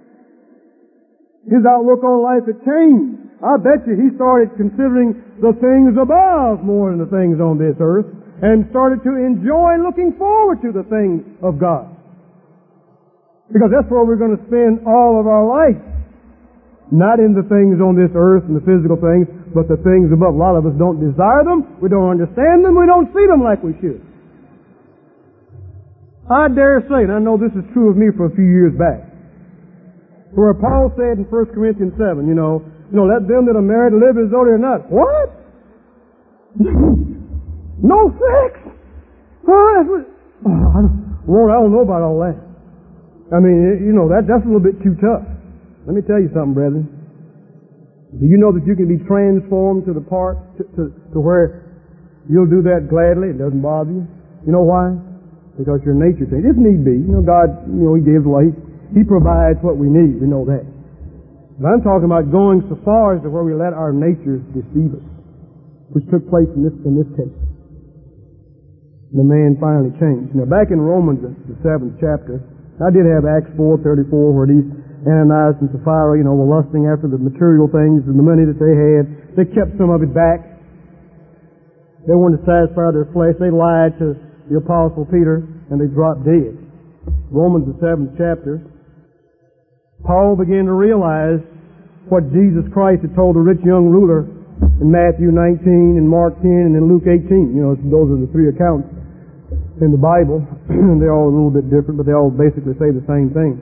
His outlook on life had changed. I bet you he started considering the things above more than the things on this earth, and started to enjoy looking forward to the things of God. Because that's where we're going to spend all of our life. Not in the things on this earth and the physical things, but the things above. A lot of us don't desire them, we don't understand them, we don't see them like we should. I dare say, and I know this is true of me for a few years back, where Paul said in First Corinthians seven, you know, you know, let them that are married live as though they're not. What? No sex? Oh, that's what, oh, I don't, Lord, I don't know about all that. I mean, you know, that that's a little bit too tough. Let me tell you something, brethren. Do you know that you can be transformed to the part, to, to, to where you'll do that gladly? It doesn't bother you. You know why? Because your nature changes. If need be. You know, God, you know, He gives life. He provides what we need. We know that. But I'm talking about going so far as to where we let our nature deceive us, which took place in this, in this case. The man finally changed. Now, back in Romans, the seventh chapter, I did have Acts four thirty-four, where these Ananias and Sapphira, you know, were lusting after the material things and the money that they had. They kept some of it back. They wanted to satisfy their flesh. They lied to the Apostle Peter, and they dropped dead. Romans, the seventh chapter, Paul began to realize what Jesus Christ had told the rich young ruler in Matthew nineteen, and Mark ten, and in Luke eighteen. You know, those are the three accounts in the Bible. They're all a little bit different, but they all basically say the same thing.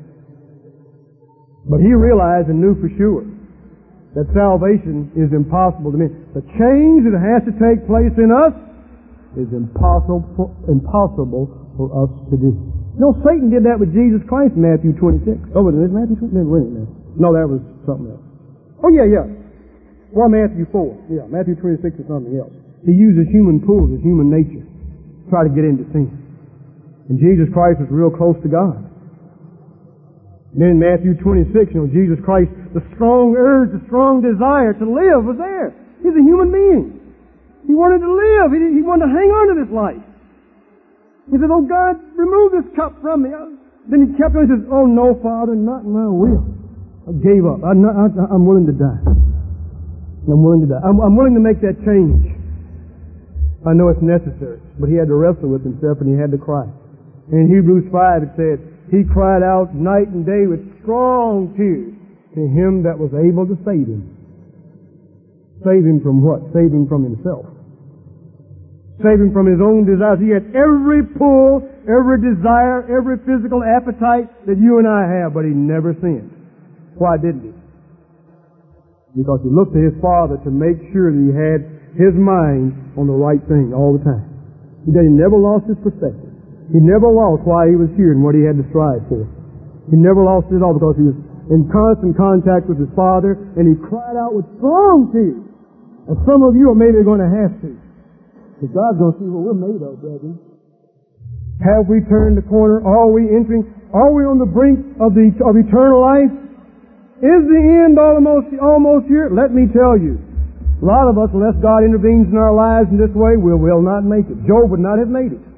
But he realized and knew for sure that salvation is impossible to me. The change that has to take place in us is impossible for, impossible for us to do. You know, Satan did that with Jesus Christ in Matthew twenty-six. Oh, was it Matthew twenty-six? Wait a minute. No, that was something else. Oh, yeah, yeah. Well, Matthew four. Yeah, Matthew twenty-six is something else. He uses human pulls, his human nature, to try to get into sin. And Jesus Christ was real close to God. Then in Matthew twenty-six, you know, Jesus Christ, the strong urge, the strong desire to live was there. He's a human being. He wanted to live. He, he wanted to hang on to this life. He said, oh God, remove this cup from me. Then he kept on and says, oh no, Father, not my will. I gave up. I'm, not, I, I'm willing to die. I'm willing to die. I'm, I'm willing to make that change. I know it's necessary. But he had to wrestle with himself, and he had to cry. And in Hebrews five it said, he cried out night and day with strong tears to him that was able to save him. Save him from what? Save him from himself. Save him from his own desires. He had every pull, every desire, every physical appetite that you and I have, but he never sinned. Why didn't he? because he looked to his Father to make sure that he had his mind on the right thing all the time. He never lost his perspective. He never lost why he was here and what he had to strive for. He never lost it at all because he was in constant contact with his Father, and he cried out with strong tears. And some of you are maybe going to have to. Because God's going to see what we're made of, brethren. Have we turned the corner? Are we entering? Are we on the brink of the of eternal life? Is the end almost almost here? Let me tell you, a lot of us, unless God intervenes in our lives in this way, we will not make it. Job would not have made it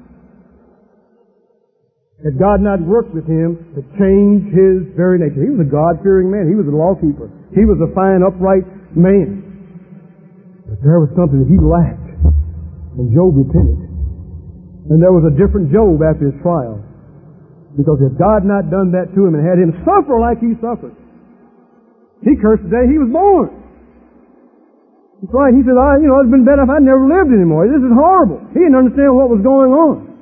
had God not worked with him to change his very nature. He was a God-fearing man. He was a lawkeeper. He was a fine, upright man. But there was something that he lacked, and Job repented. And there was a different Job after his trial. Because if God not done that to him and had him suffer like he suffered, he cursed the day he was born. That's right. He said, I, you know, it'd been better if I never lived anymore. This is horrible. He didn't understand what was going on.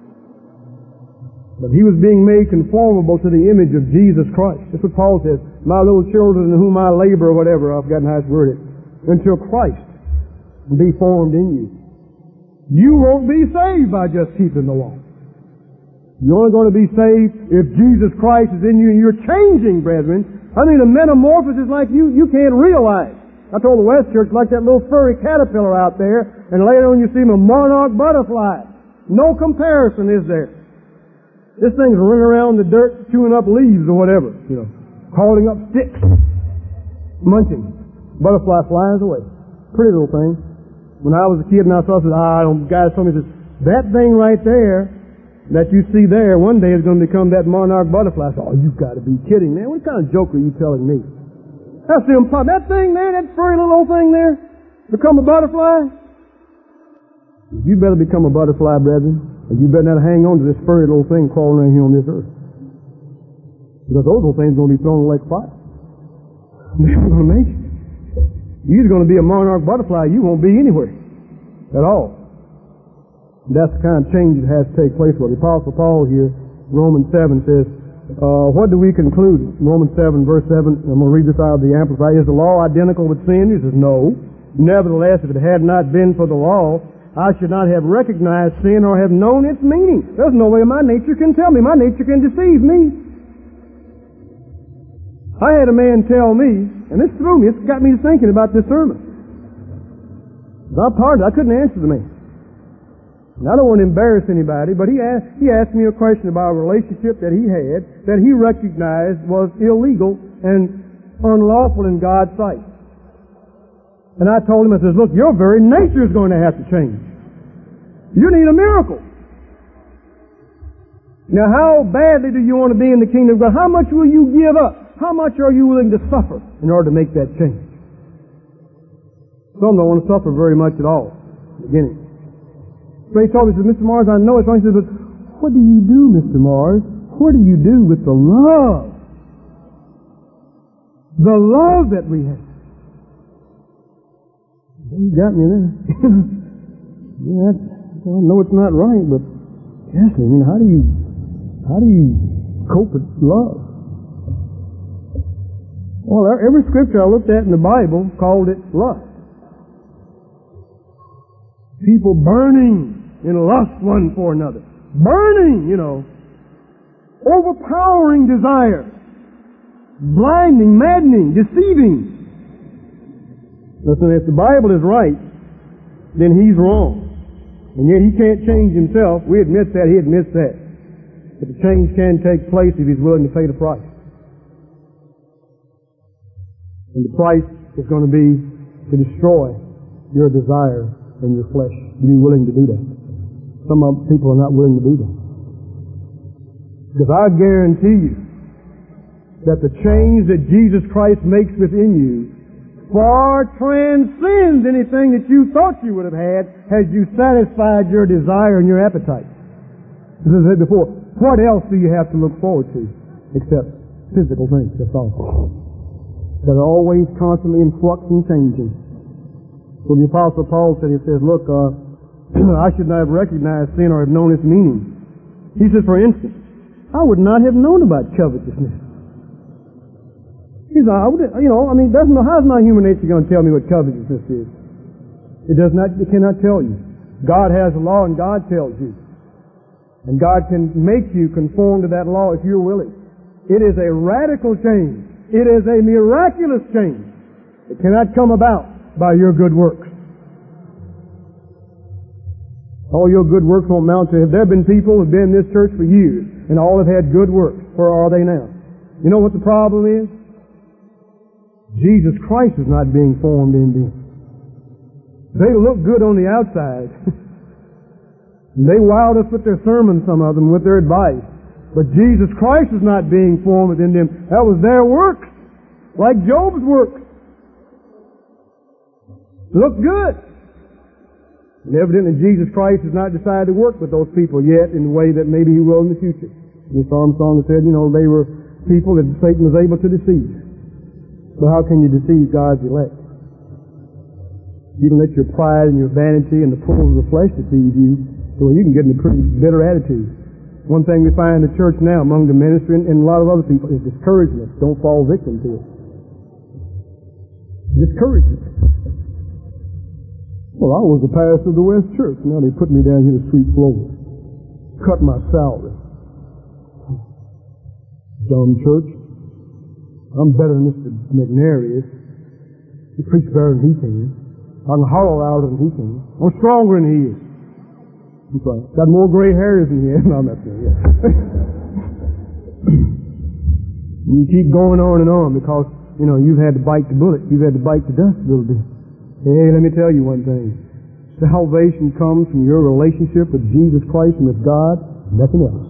But he was being made conformable to the image of Jesus Christ. That's what Paul says. My little children in whom I labor, or whatever, I've forgotten how it's worded, until Christ be formed in you. You won't be saved by just keeping the law. You're only going to be saved if Jesus Christ is in you and you're changing, brethren. I mean, a metamorphosis like you, you can't realize. I told the West Church, like that little furry caterpillar out there, and later on you see him a monarch butterfly. No comparison, is there? This thing's running around in the dirt, chewing up leaves or whatever, you know, calling up sticks, munching. Butterfly flies away. Pretty little thing. When I was a kid and I saw it, ah, guys told me, that thing right there, that you see there, one day is going to become that monarch butterfly. I said, oh, you've got to be kidding, man. What kind of joke are you telling me? That's the impossible. That thing there, that furry little old thing there, become a butterfly? You better become a butterfly, brethren. And you better not hang on to this furry little thing crawling around here on this earth. Because those little things are going to be thrown in the lake of fire. They're not going to make it. You're either going to be a monarch butterfly, you won't be anywhere at all. That's the kind of change that has to take place. Well, the Apostle Paul here, Romans seven says, uh, what do we conclude? Romans seven, verse seven, I'm going to read this out of the Amplified. Is the law identical with sin? He says, no. Nevertheless, if it had not been for the law, I should not have recognized sin or have known its meaning. There's no way my nature can tell me. My nature can deceive me. I had a man tell me, and this threw me, it's got me thinking about this sermon. I pardoned, I couldn't answer the man. And I don't want to embarrass anybody, but he asked, he asked me a question about a relationship that he had that he recognized was illegal and unlawful in God's sight. And I told him, I says, look, your very nature is going to have to change. You need a miracle. Now, how badly do you want to be in the kingdom of God? How much will you give up? How much are you willing to suffer in order to make that change? Some don't want to suffer very much at all in the beginning. So he told me, he said, Mister Mars, I know it's wrong. He said, but what do you do, Mister Mars? What do you do with the love? The love that we have. You got me there. Yeah, I know it's not right, but yes, I mean, how do you, how do you cope with love? Well, every scripture I looked at in the Bible called it lust. People burning in lust one for another. Burning, you know. Overpowering desire. Blinding, maddening, deceiving. Listen, if the Bible is right, then he's wrong. And yet he can't change himself. We admit that. He admits that. But the change can take place if he's willing to pay the price. And the price is going to be to destroy your desire and your flesh. You be willing to do that. Some of people are not willing to do that. Because I guarantee you that the change that Jesus Christ makes within you far transcends anything that you thought you would have had had you satisfied your desire and your appetite. As I said before, what else do you have to look forward to except physical things? That's all. That are always constantly in flux and changing. So the Apostle Paul said, he says, look, uh, I should not have recognized sin or have known its meaning. He says, for instance, I would not have known about covetousness He's not, you know, I mean, doesn't, how's my human nature going to tell me what covetousness is? It does not, it cannot tell you. God has a law and God tells you. And God can make you conform to that law if you're willing. It is a radical change. It is a miraculous change. It cannot come about by your good works. All your good works won't amount to it. There have been people who have been in this church for years, and all have had good works. Where are they now? You know what the problem is? Jesus Christ is not being formed in them. They look good on the outside. They wowed us with their sermons, some of them, with their advice. But Jesus Christ is not being formed within them. That was their works, like Job's works. Look good. And evidently Jesus Christ has not decided to work with those people yet in the way that maybe He will in the future. Miss Armstrong said, you know, they were people that Satan was able to deceive. But how can you deceive God's elect? You can let your pride and your vanity and the pulls of the flesh deceive you, so you can get in a pretty bitter attitude. One thing we find in the church now among the ministry and, and a lot of other people is discouragement. Don't fall victim to it. Discouragement. Well, I was the pastor of the West Church. Now they put me down here to sweep floors. Cut my salary. Dumb church. I'm better than Mister McNair is. He preaches better than he can. I can holler louder than he can. I'm stronger than he is. That's right. Got more gray hairs than he has. No, I'm not saying that. You keep going on and on because, you know, you've had to bite the bullet. You've had to bite the dust a little bit. Hey, let me tell you one thing. Salvation comes from your relationship with Jesus Christ and with God, nothing else.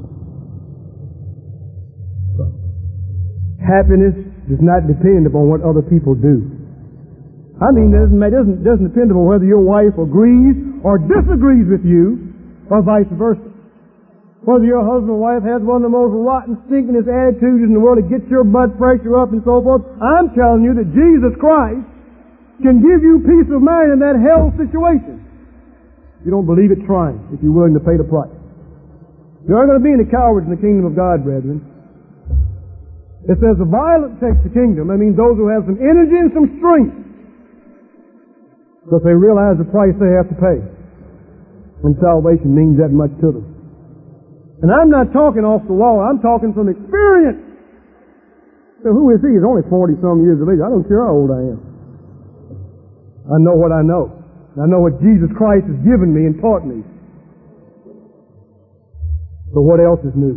Happiness does not depend upon what other people do. I mean, it doesn't, it doesn't, doesn't depend upon whether your wife agrees or disagrees with you, or vice versa. Whether your husband or wife has one of the most rotten, stinkingest attitudes in the world to get your blood pressure up and so forth, I'm telling you that Jesus Christ can give you peace of mind in that hell situation. If you don't believe it, try it, if you're willing to pay the price. There aren't going to be any cowards in the kingdom of God, brethren. It says the violent takes the kingdom. That means those who have some energy and some strength, because they realize the price they have to pay. And salvation means that much to them. And I'm not talking off the wall. I'm talking from experience. So who is he? He's only forty-some years of age. I don't care how old I am. I know what I know. I know what Jesus Christ has given me and taught me. So what else is new?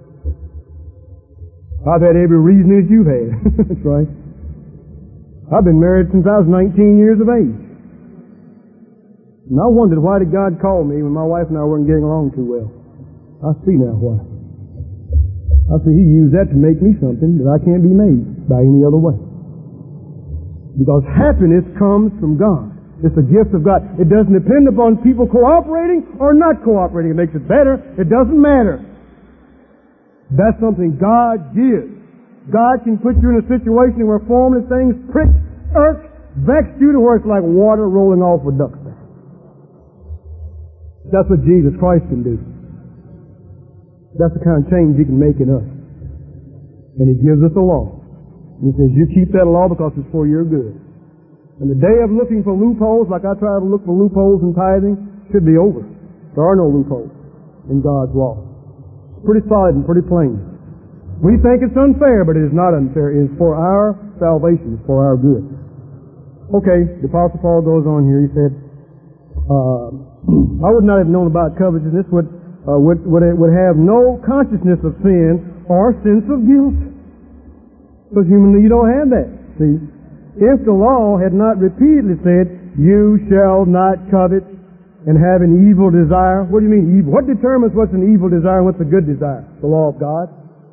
I've had every reason that you've had. That's right. I've been married since I was nineteen years of age. And I wondered, why did God call me when my wife and I weren't getting along too well? I see now why. I see He used that to make me something that I can't be made by any other way. Because happiness comes from God. It's a gift of God. It doesn't depend upon people cooperating or not cooperating. It makes it better. It doesn't matter. That's something God gives. God can put you in a situation where formless things prick, irk, vex you to where it's like water rolling off a duck's back. That's what Jesus Christ can do. That's the kind of change He can make in us. And He gives us a law. And He says, you keep that law because it's for your good. And the day of looking for loopholes, like I try to look for loopholes in tithing, should be over. There are no loopholes in God's law. It's pretty solid and pretty plain. We think it's unfair, but it is not unfair. It is for our salvation. It's for our good. Okay, the Apostle Paul goes on here. He said, uh, I would not have known about covetousness, would, uh, would, would, would have no consciousness of sin or sense of guilt. Because humanly you don't have that. See, if the law had not repeatedly said, you shall not covet and have an evil desire. What do you mean evil? What determines what's an evil desire and what's a good desire? The law of God.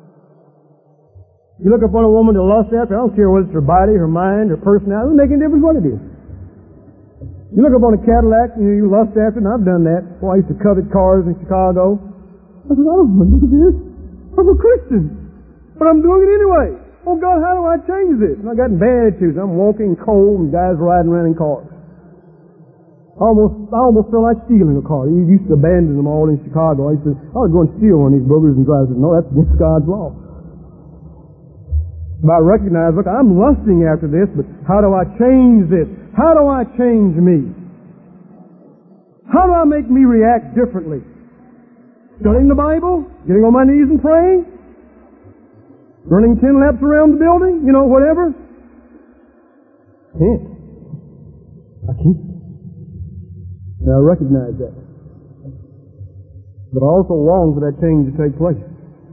You look upon a woman to lust after, I don't care whether it's her body, her mind, her personality, it doesn't make any difference what it is. You look upon a Cadillac and you lust after it, and I've done that. Boy, I used to covet cars in Chicago. I said, oh, look at this. I'm a Christian. But I'm doing it anyway. Oh God, how do I change this? And I got in bad attitudes. I'm walking cold and guys riding around in cars. I almost, I almost felt like stealing a car. You used to abandon them all in Chicago. I used to, I would go and steal one of these boogers and drive. I said, no, that's against God's law. But I recognize, look, I'm lusting after this, but how do I change this? How do I change me? How do I make me react differently? Studying the Bible? Getting on my knees and praying? Running ten laps around the building? You know, whatever? I can't. I can't. Now I recognize that. But I also long for that change to take place.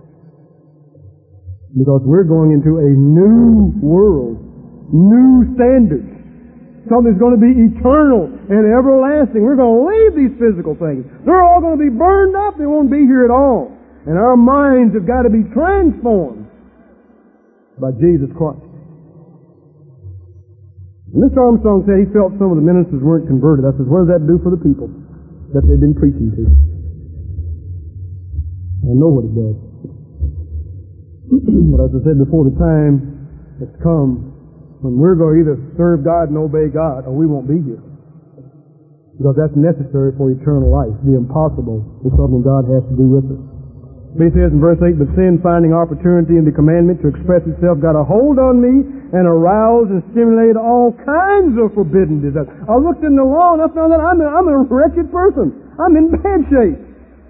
Because we're going into a new world, new standards. Something's going to be eternal and everlasting. We're going to leave these physical things. They're all going to be burned up. They won't be here at all. And our minds have got to be transformed by Jesus Christ. And this Armstrong said he felt some of the ministers weren't converted. I said, what does that do for the people that they've been preaching to? I know what it does. But as I said before, the time has come when we're going to either serve God and obey God, or we won't be here. Because that's necessary for eternal life. The impossible is something God has to do with us. He says in verse eight, but sin, finding opportunity in the commandment to express itself, got a hold on me and aroused and stimulated all kinds of forbidden desires. I looked in the law and I found that I'm a, I'm a wretched person. I'm in bad shape.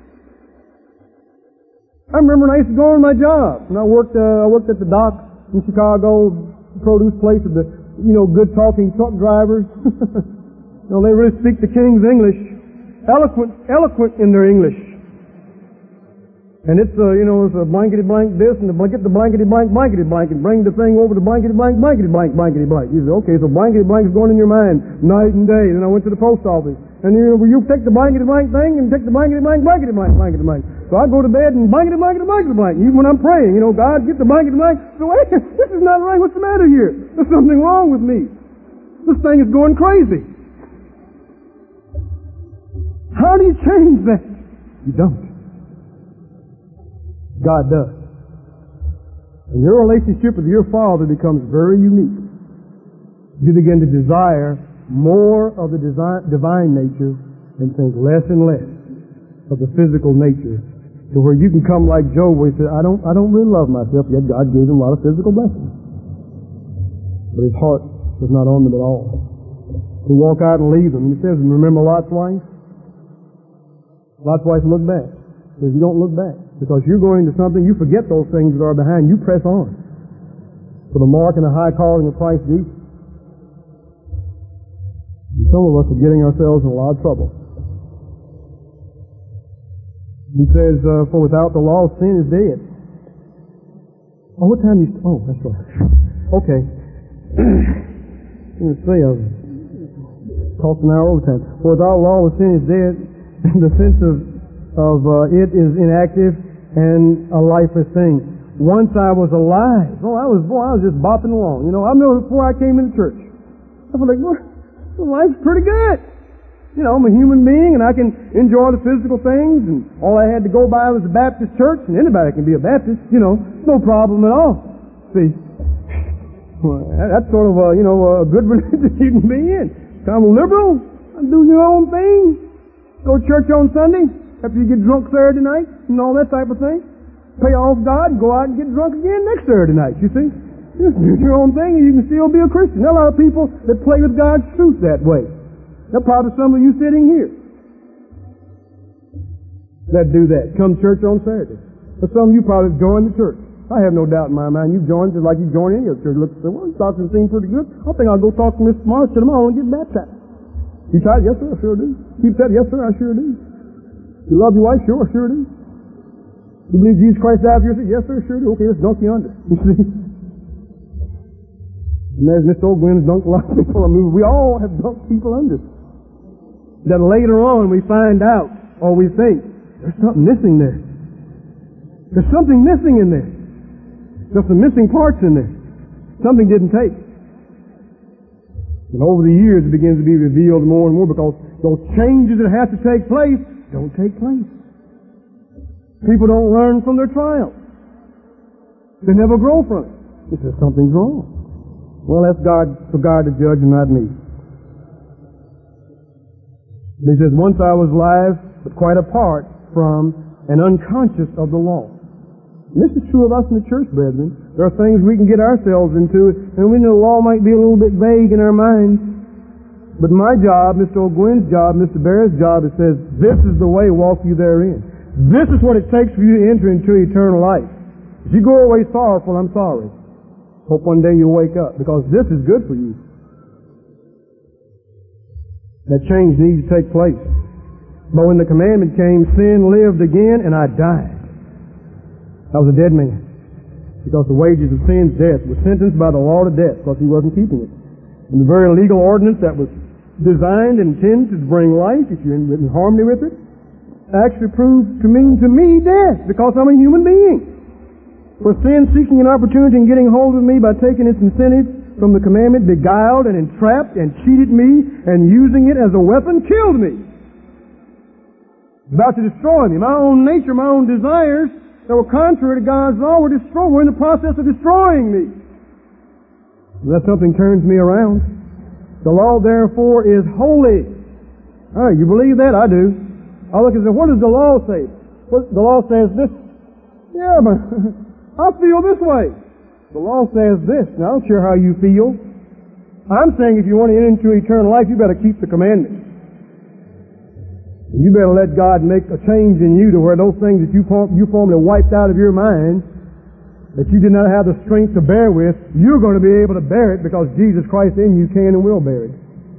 I remember when I used to go on my job. When I worked, uh, I worked at the docks in Chicago, produce place of the, you know, good talking truck drivers. You know, they really speak the King's English. Eloquent, eloquent in their English. And it's, uh, you know, it's a blankety blank this and the blanket, the blankety blank, blankety blank, and bring the thing over to blankety blank, blankety blank, blankety blank. You say, okay, so blankety blank is going in your mind night and day. Then I went to the post office. And you know, you take the blankety blank thing and take the blankety blank, blankety blank, blankety blank. So I go to bed and blankety blankety blankety blank. Even when I'm praying, you know, God, get the blankety blank. So hey, this is not right. What's the matter here? There's something wrong with me. This thing is going crazy. How do you change that? You don't. God does. And your relationship with your Father becomes very unique. You begin to desire more of the design, divine nature and think less and less of the physical nature, to where you can come like Job, where he said, I don't, I don't really love myself, yet God gave him a lot of physical blessings. But his heart was not on them at all. He walk out and leave them. And he says, remember Lot's wife? Lot's wife looked back. He says, you don't look back. Because you're going to something, you forget those things that are behind. You press on for the mark and the high calling of Christ Jesus. And some of us are getting ourselves in a lot of trouble. He says, uh, for without the law, sin is dead. Oh, what time you... Oh, that's right. Okay. Let's see, I've talked an hour over time. For without law, sin is dead. The sense of, of uh, it is inactive and a lifeless thing. Once I was alive. Oh, I was, boy, I was just bopping along. You know, I remember before I came into church. I was like, well, life's pretty good. You know, I'm a human being and I can enjoy the physical things, and all I had to go by was the Baptist church, and anybody can be a Baptist, you know, no problem at all. See, well, that's sort of a, you know, a good religion you can be in. Kind of liberal, do your own thing, go to church on Sunday, after you get drunk Saturday night, and all that type of thing. Pay off God and go out and get drunk again next Saturday night, you see. Just do your own thing and you can still be a Christian. There are a lot of people that play with God's truth that way. There are probably some of you sitting here that do that. Come to church on Saturday. But some of you probably joined the church. I have no doubt in my mind you've joined just like you join any other church. Look and say, well, this doctrine seems pretty good. I think I'll go talk to Mister Morris tomorrow and get baptized. You tried? Yes, sir, I sure do. Keep that? Yes, sir, I sure do. You love your wife? Sure, I sure do. You believe Jesus Christ died for your sins? Yes, sir, I sure do. Okay, let's dunk you under. You see? And there's Mister O'Gwen's dunked a lot of people. I mean, we all have dunked people under. That later on we find out, or we think, there's something missing there. There's something missing in there. There's some missing parts in there. Something didn't take. And over the years it begins to be revealed more and more, because those changes that have to take place don't take place. People don't learn from their trials. They never grow from it. He says something's wrong. Well, that's God, for God to judge and not me. He says, once I was alive, but quite apart from and unconscious of the law. And this is true of us in the church, brethren. There are things we can get ourselves into, and we know the law might be a little bit vague in our minds. But my job, Mister O'Gwen's job, Mister Barrett's job, it says, this is the way, walk you therein. This is what it takes for you to enter into eternal life. If you go away sorrowful, I'm sorry. Hope one day you'll wake up, because this is good for you. That change needs to take place. But when the commandment came, sin lived again, and I died. I was a dead man. Because the wages of sin is death. Was sentenced by the law to death, because he wasn't keeping it. And the very legal ordinance that was designed and intended to bring life, if you're in harmony with it, actually proved to mean to me death, because I'm a human being. For sin seeking an opportunity and getting hold of me by taking its incentives from the commandment, beguiled and entrapped and cheated me, and using it as a weapon, killed me. About to destroy me. My own nature, my own desires that were contrary to God's law were destroyed. Were in the process of destroying me. And that something turns me around. The law, therefore, is holy. All right, you believe that? I do. I look and say, what does the law say? What, the law says this. Yeah, but I feel this way. The law says this. Now, I don't care how you feel. I'm saying if you want to enter into eternal life, you better keep the commandments. You better let God make a change in you to where those things that you, form, you formerly wiped out of your mind, that you did not have the strength to bear with, you're going to be able to bear it because Jesus Christ in you can and will bear it.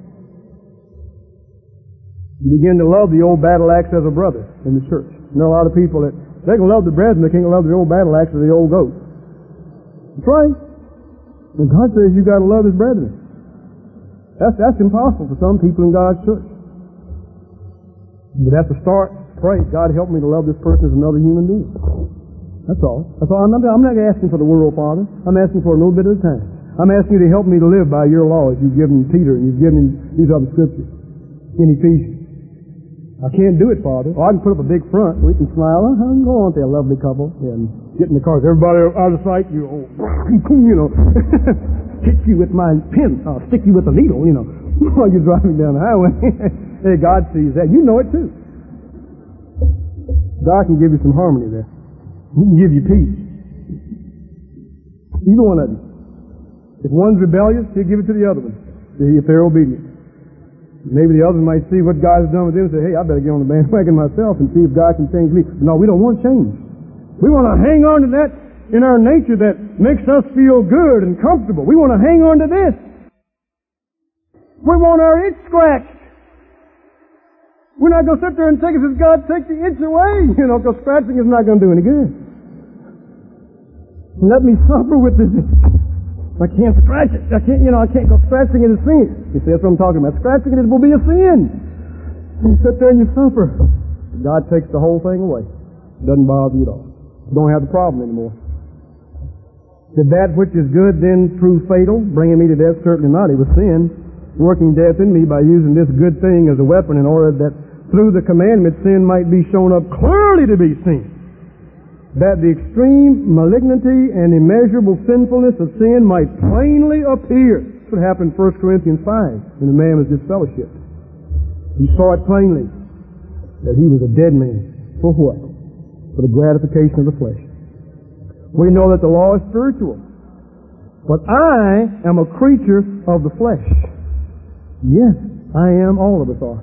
You begin to love the old battle axe as a brother in the church. You know a lot of people that they can love the brethren, they can't love the old battle axe or the old goat. That's right. And God says you got to love His brethren. That's that's impossible for some people in God's church. But at the start, pray, God help me to love this person as another human being. That's all. That's all. I'm not, I'm not asking for the world, Father. I'm asking for a little bit at a time. I'm asking you to help me to live by your law as you've given Peter and you've given him these other scriptures in Ephesians. I can't do it, Father. Or I can put up a big front. We can smile. Oh, how go on there, lovely couple, and get in the cars. Everybody out of sight. You know, you know, hit you with my pen. I'll stick you with a needle. You know, while you're driving down the highway. Hey, God sees that. You know it too. God can give you some harmony there. He can give you peace. Either one of you. If one's rebellious, He'll give it to the other one. If they're obedient. Maybe the others might see what God has done with them and say, hey, I better get on the bandwagon myself and see if God can change me. No, we don't want change. We want to hang on to that in our nature that makes us feel good and comfortable. We want to hang on to this. We want our itch scratched. We're not going to sit there and take it as God take the itch away, you know, because scratching is not going to do any good. Let me suffer with this. I can't scratch it. I can't, you know, I can't go scratching it is sin. You see, that's what I'm talking about. Scratching it will be a sin. You sit there and you suffer. God takes the whole thing away. Doesn't bother you at all. You don't have the problem anymore. Did that which is good then prove fatal, bringing me to death? Certainly not. It was sin, working death in me by using this good thing as a weapon in order that through the commandment sin might be shown up clearly to be sin. That the extreme malignity and immeasurable sinfulness of sin might plainly appear. That's what happened in First Corinthians five when the man was disfellowshipped. He saw it plainly that he was a dead man. For what? For the gratification of the flesh. We know that the law is spiritual. But I am a creature of the flesh. Yes, I am. All of us are.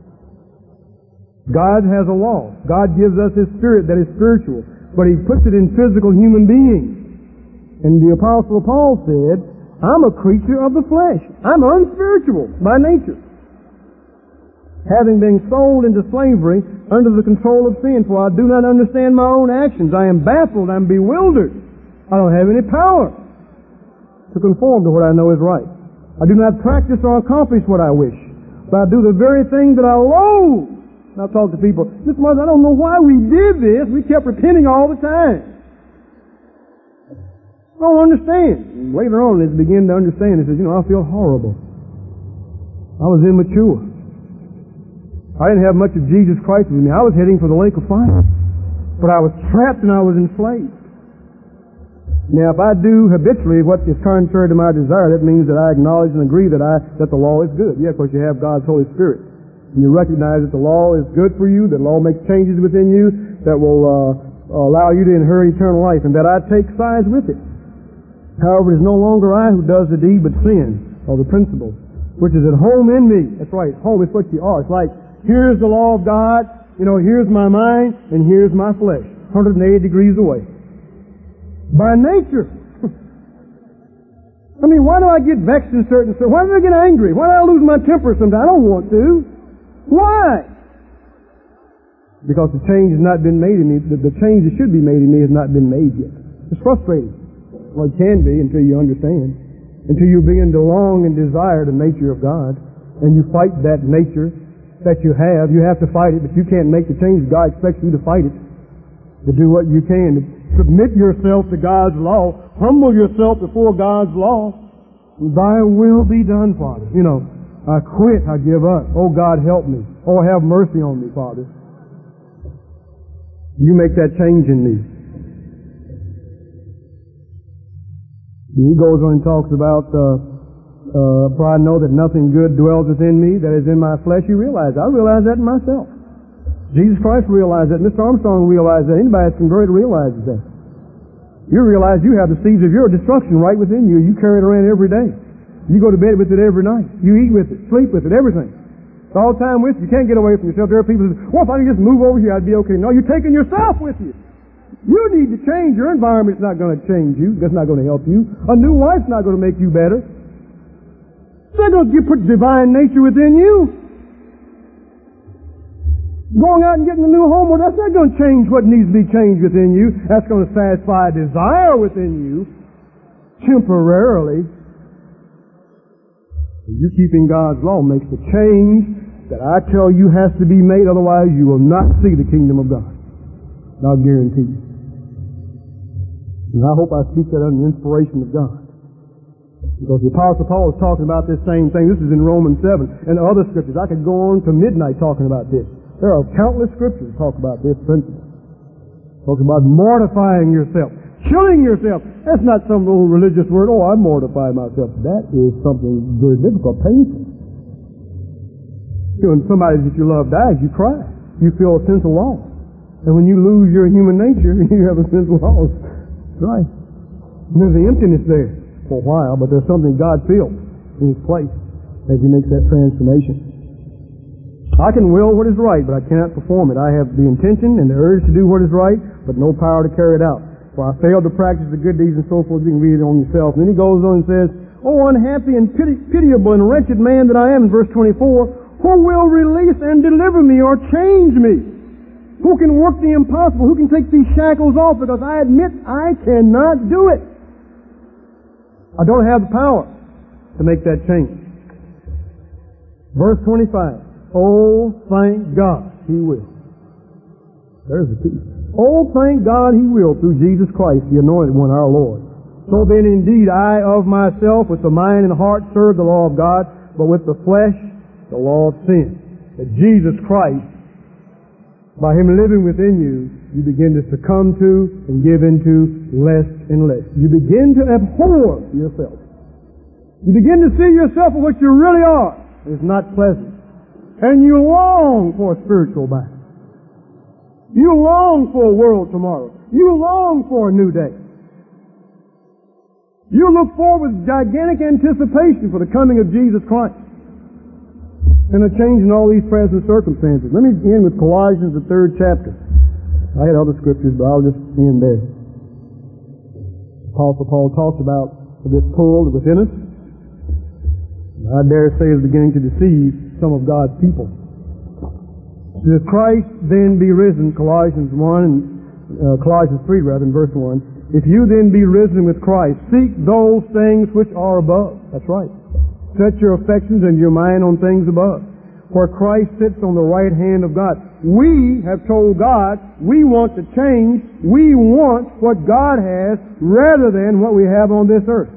God has a law. God gives us His Spirit that is spiritual. But He puts it in physical human beings. And the Apostle Paul said, I'm a creature of the flesh. I'm unspiritual by nature. Having been sold into slavery under the control of sin, for I do not understand my own actions. I am baffled. I'm bewildered. I don't have any power to conform to what I know is right. I do not practice or accomplish what I wish, but I do the very thing that I loathe. And I talk to people, Mister Mother, I don't know why we did this. We kept repenting all the time. I don't understand. And later on, they begin to understand. He says, you know, I feel horrible. I was immature. I didn't have much of Jesus Christ with me. I was heading for the lake of fire. But I was trapped and I was enslaved. Now, if I do habitually what is contrary to my desire, that means that I acknowledge and agree that I that the law is good. Yeah, because you have God's Holy Spirit. And you recognize that the law is good for you, that the law makes changes within you that will uh, allow you to inherit eternal life, and that I take sides with it. However, it is no longer I who does the deed, but sin, or the principle, which is at home in me. That's right, home is what you are. It's like, here's the law of God, you know, here's my mind, and here's my flesh, one hundred eighty degrees away. By nature. I mean, why do I get vexed in certain stuff? Why do I get angry? Why do I lose my temper sometimes? I don't want to. Why? Because the change has not been made in me. The, the change that should be made in me has not been made yet. It's frustrating. Well, it can be until you understand. Until you begin to long and desire the nature of God. And you fight that nature that you have. You have to fight it, but you can't make the change. God expects you to fight it. To do what you can. To submit yourself to God's law. Humble yourself before God's law. Thy will be done, Father. You know, I quit. I give up. Oh, God, help me. Oh, have mercy on me, Father. You make that change in me. He goes on and talks about, uh, uh, for I know that nothing good dwells within me that is in my flesh. You realize, I realize that in myself. Jesus Christ realized that. Mister Armstrong realized that. Anybody that's converted realizes that. You realize you have the seeds of your destruction right within you. You carry it around every day. You go to bed with it every night. You eat with it, sleep with it, everything. It's all the time with you. You can't get away from yourself. There are people who say, well, if I can just move over here, I'd be okay. No, you're taking yourself with you. You need to change. Your environment's not going to change you. That's not going to help you. A new wife's not going to make you better. They're going to put divine nature within you. Going out and getting a new home, well, that's not going to change what needs to be changed within you. That's going to satisfy a desire within you temporarily. You keeping God's law makes the change that I tell you has to be made, otherwise you will not see the kingdom of God. And I'll guarantee you. And I hope I speak that under the inspiration of God. Because the Apostle Paul is talking about this same thing. This is in Romans seven and other scriptures. I could go on to midnight talking about this. There are countless scriptures that talk about this principle. Talking about mortifying yourself, killing yourself. That's not some old religious word. Oh, I mortify myself. That is something very difficult, painful. When somebody that you love dies, you cry. You feel a sense of loss. And when you lose your human nature, you have a sense of loss. Right. And there's the emptiness there for a while, but there's something God feels in His place as He makes that transformation. I can will what is right, but I cannot perform it. I have the intention and the urge to do what is right, but no power to carry it out. For I failed to practice the good deeds and so forth. You can read it on yourself. And then he goes on and says, oh, unhappy and piti- pitiable and wretched man that I am, in verse twenty-four, who will release and deliver me or change me? Who can work the impossible? Who can take these shackles off? Because I admit I cannot do it. I don't have the power to make that change. Verse twenty-five. Oh, thank God He will. There's the key. Oh, thank God He will through Jesus Christ, the Anointed One, our Lord. So then indeed I of myself with the mind and heart serve the law of God, but with the flesh the law of sin. That Jesus Christ, by Him living within you, you begin to succumb to and give into less and less. You begin to abhor yourself. You begin to see yourself for what you really are. It's not pleasant. And you long for a spiritual battle. You long for a world tomorrow. You long for a new day. You look forward with gigantic anticipation for the coming of Jesus Christ and a change in all these present circumstances. Let me end with Colossians, the third chapter. I had other scriptures, but I'll just end there. Apostle Paul talks about this pull within us. I dare say is beginning to deceive some of God's people. If Christ then be risen, Colossians one, and uh, Colossians three rather, in verse one, if you then be risen with Christ, seek those things which are above. That's right. Set your affections and your mind on things above, where Christ sits on the right hand of God. We have told God we want to change. We want what God has rather than what we have on this earth.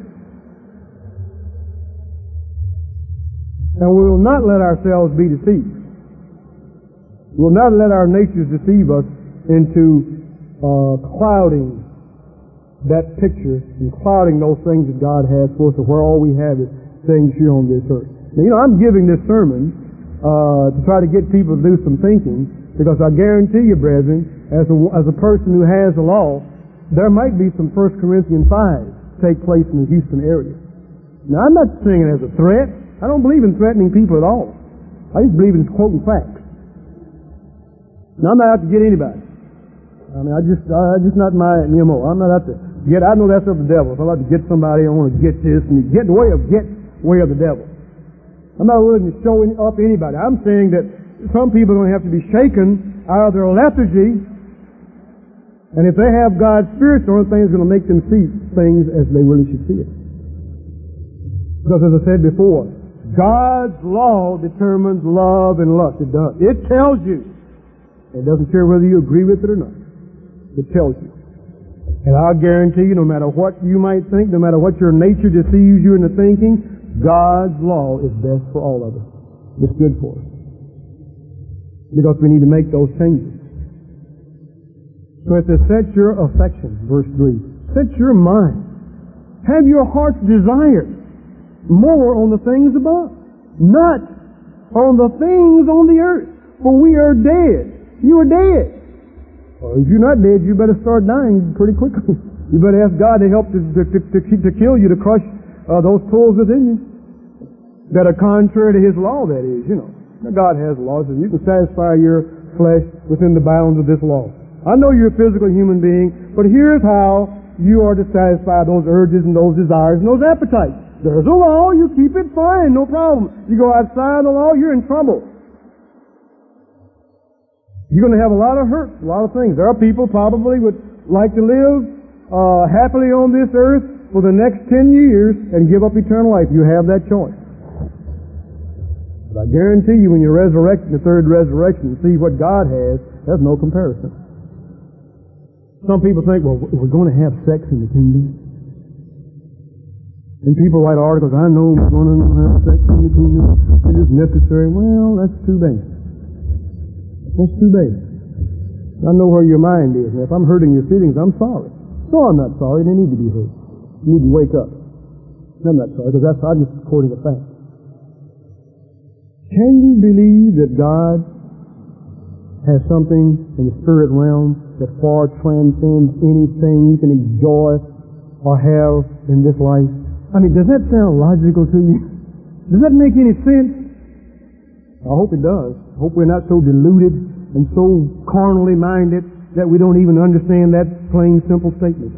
And we will not let ourselves be deceived. We will not let our natures deceive us into uh, clouding that picture and clouding those things that God has for us, of where all we have is things here on this earth. Now, you know, I'm giving this sermon uh, to try to get people to do some thinking, because I guarantee you, brethren, as a, as a person who has the law, there might be some First Corinthians five take place in the Houston area. Now, I'm not saying it as a threat. I don't believe in threatening people at all. I just believe in quoting facts. Now, I'm not out to get anybody. I mean, I just, I just not my M O. I'm not out to get, I know that's of the devil. If I'm out to get somebody, I want to get this, and get the way of get way of the devil. I'm not willing to show up anybody. I'm saying that some people are going to have to be shaken out of their lethargy, and if they have God's Spirit, the only thing is going to make them see things as they really should see it. Because as I said before, God's law determines love and lust. It does. It tells you. It doesn't care whether you agree with it or not. It tells you. And I'll guarantee you, no matter what you might think, no matter what your nature deceives you into thinking, God's law is best for all of us. It's good for us. Because we need to make those changes. So it says, set your affection, verse three. Set your mind. Have your heart's desire more on the things above, not on the things on the earth. For we are dead. You are dead. Or if you're not dead, you better start dying pretty quickly. You better ask God to help to, to, to, to kill you, to crush uh, those tools within you that are contrary to His law, that is, you know. Now, God has laws, and you can satisfy your flesh within the bounds of this law. I know you're a physical human being, but here's how you are to satisfy those urges and those desires and those appetites. There's a law, you keep it fine, no problem. You go outside the law, you're in trouble. You're going to have a lot of hurt, a lot of things. There are people probably would like to live uh, happily on this earth for the next ten years and give up eternal life. You have that choice. But I guarantee you, when you resurrect in the third resurrection and see what God has, there's no comparison. Some people think, well, we're going to have sex in the kingdom. And people write articles, I know we're going to have sex in the kingdom. It is necessary. Well, that's too bad. That's too bad. I know where your mind is. And if I'm hurting your feelings, I'm sorry. No, I'm not sorry. They need to be hurt. You need to wake up. I'm not sorry, because that's, I'm just quoting a fact. Can you believe that God has something in the spirit realm that far transcends anything you can enjoy or have in this life? I mean, does that sound logical to you? Does that make any sense? I hope it does. I hope we're not so deluded and so carnally minded that we don't even understand that plain, simple statement.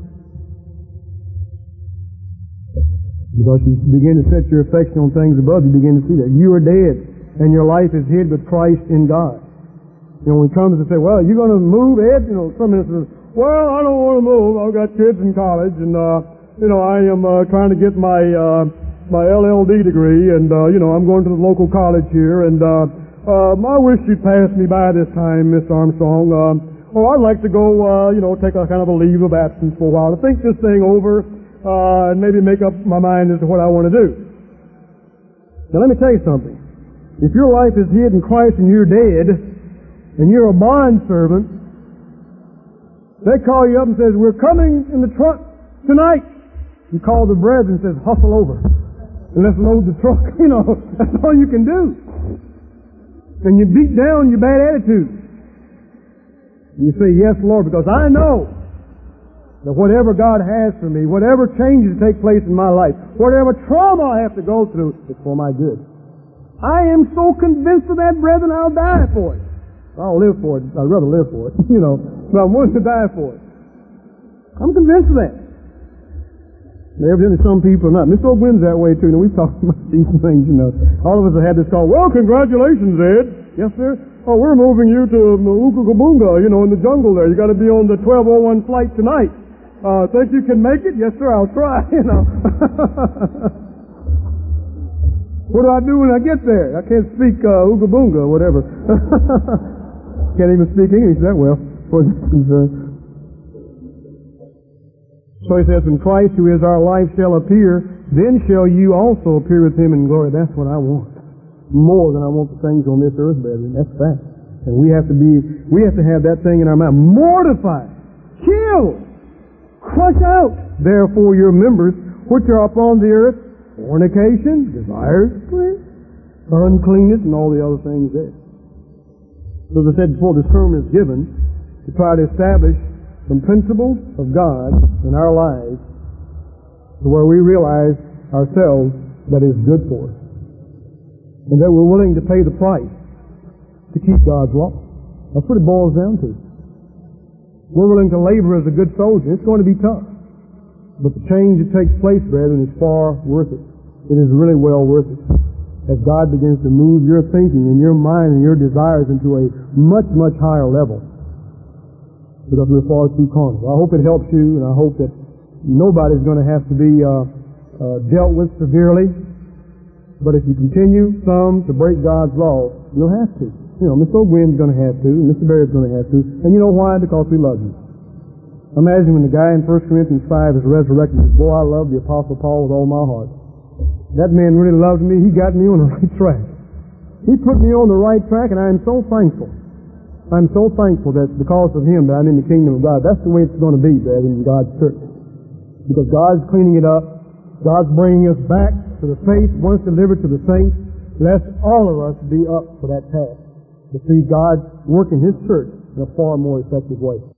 Because you begin to set your affection on things above, you begin to see that. You are dead, and your life is hid with Christ in God. You know, when he comes and say, well, you're going to move, Ed? You know, some ministers, well, I don't want to move. I've got kids in college, and, uh, you know, I am uh, trying to get my... Uh, my L L D degree, and, uh, you know, I'm going to the local college here, and, uh, um, I wish you'd pass me by this time, Miss Armstrong. Um, oh, I'd like to go, uh, you know, take a kind of a leave of absence for a while to think this thing over, uh, and maybe make up my mind as to what I want to do. Now, let me tell you something. If your life is hid in Christ and you're dead, and you're a bond servant, they call you up and says, we're coming in the truck tonight. You call the brethren and says, hustle over. And let's load the truck, you know. That's all you can do. And you beat down your bad attitude. And you say, yes, Lord, because I know that whatever God has for me, whatever changes take place in my life, whatever trauma I have to go through, it's for my good. I am so convinced of that, brethren, I'll die for it. I'll live for it. I'd rather live for it, you know. But I'm willing to die for it. I'm convinced of that. Evidently some people are not. Mister O'Gwen's that way too. Now, we've talked about these things, you know. All of us have had this call, well, congratulations, Ed. Yes, sir. Oh, we're moving you to Ukukabunga, you know, in the jungle there. You got to be on the twelve oh one flight tonight. Uh, think you can make it? Yes, sir, I'll try, you know. What do I do when I get there? I can't speak uh, Ukabunga or whatever. Can't even speak English that well, for this concern. So he says, when Christ, who is our life, shall appear, then shall you also appear with him in glory. That's what I want. More than I want the things on this earth, brethren. That's fact. And we have to be, we have to have that thing in our mind. Mortify, kill, crush out, therefore, your members, which are upon the earth, fornication, desires, uncleanness, and all the other things there. So as I said before, the sermon is given to try to establish some principles of God in our lives to where we realize ourselves that is good for us, and that we're willing to pay the price to keep God's law. That's what it boils down to. We're willing to labor as a good soldier. It's going to be tough, but the change that takes place, brethren, is far worth it. It is really well worth it, as God begins to move your thinking and your mind and your desires into a much, much higher level, because we're far too carnal. I hope it helps you, and I hope that nobody's going to have to be uh, uh, dealt with severely. But if you continue, some, to break God's law, you'll have to. You know, Mister O'Gwen's going to have to, and Mister Barrett's going to have to. And you know why? Because we love you. Imagine when the guy in First Corinthians five is resurrected and says, boy, I love the Apostle Paul with all my heart. That man really loved me. He got me on the right track. He put me on the right track, and I am so thankful. I'm so thankful that because of him that I'm in the kingdom of God. That's the way it's going to be, brethren, in God's church. Because God's cleaning it up. God's bringing us back to the faith once delivered to the saints. Let all of us be up for that task, to see God work in His church in a far more effective way.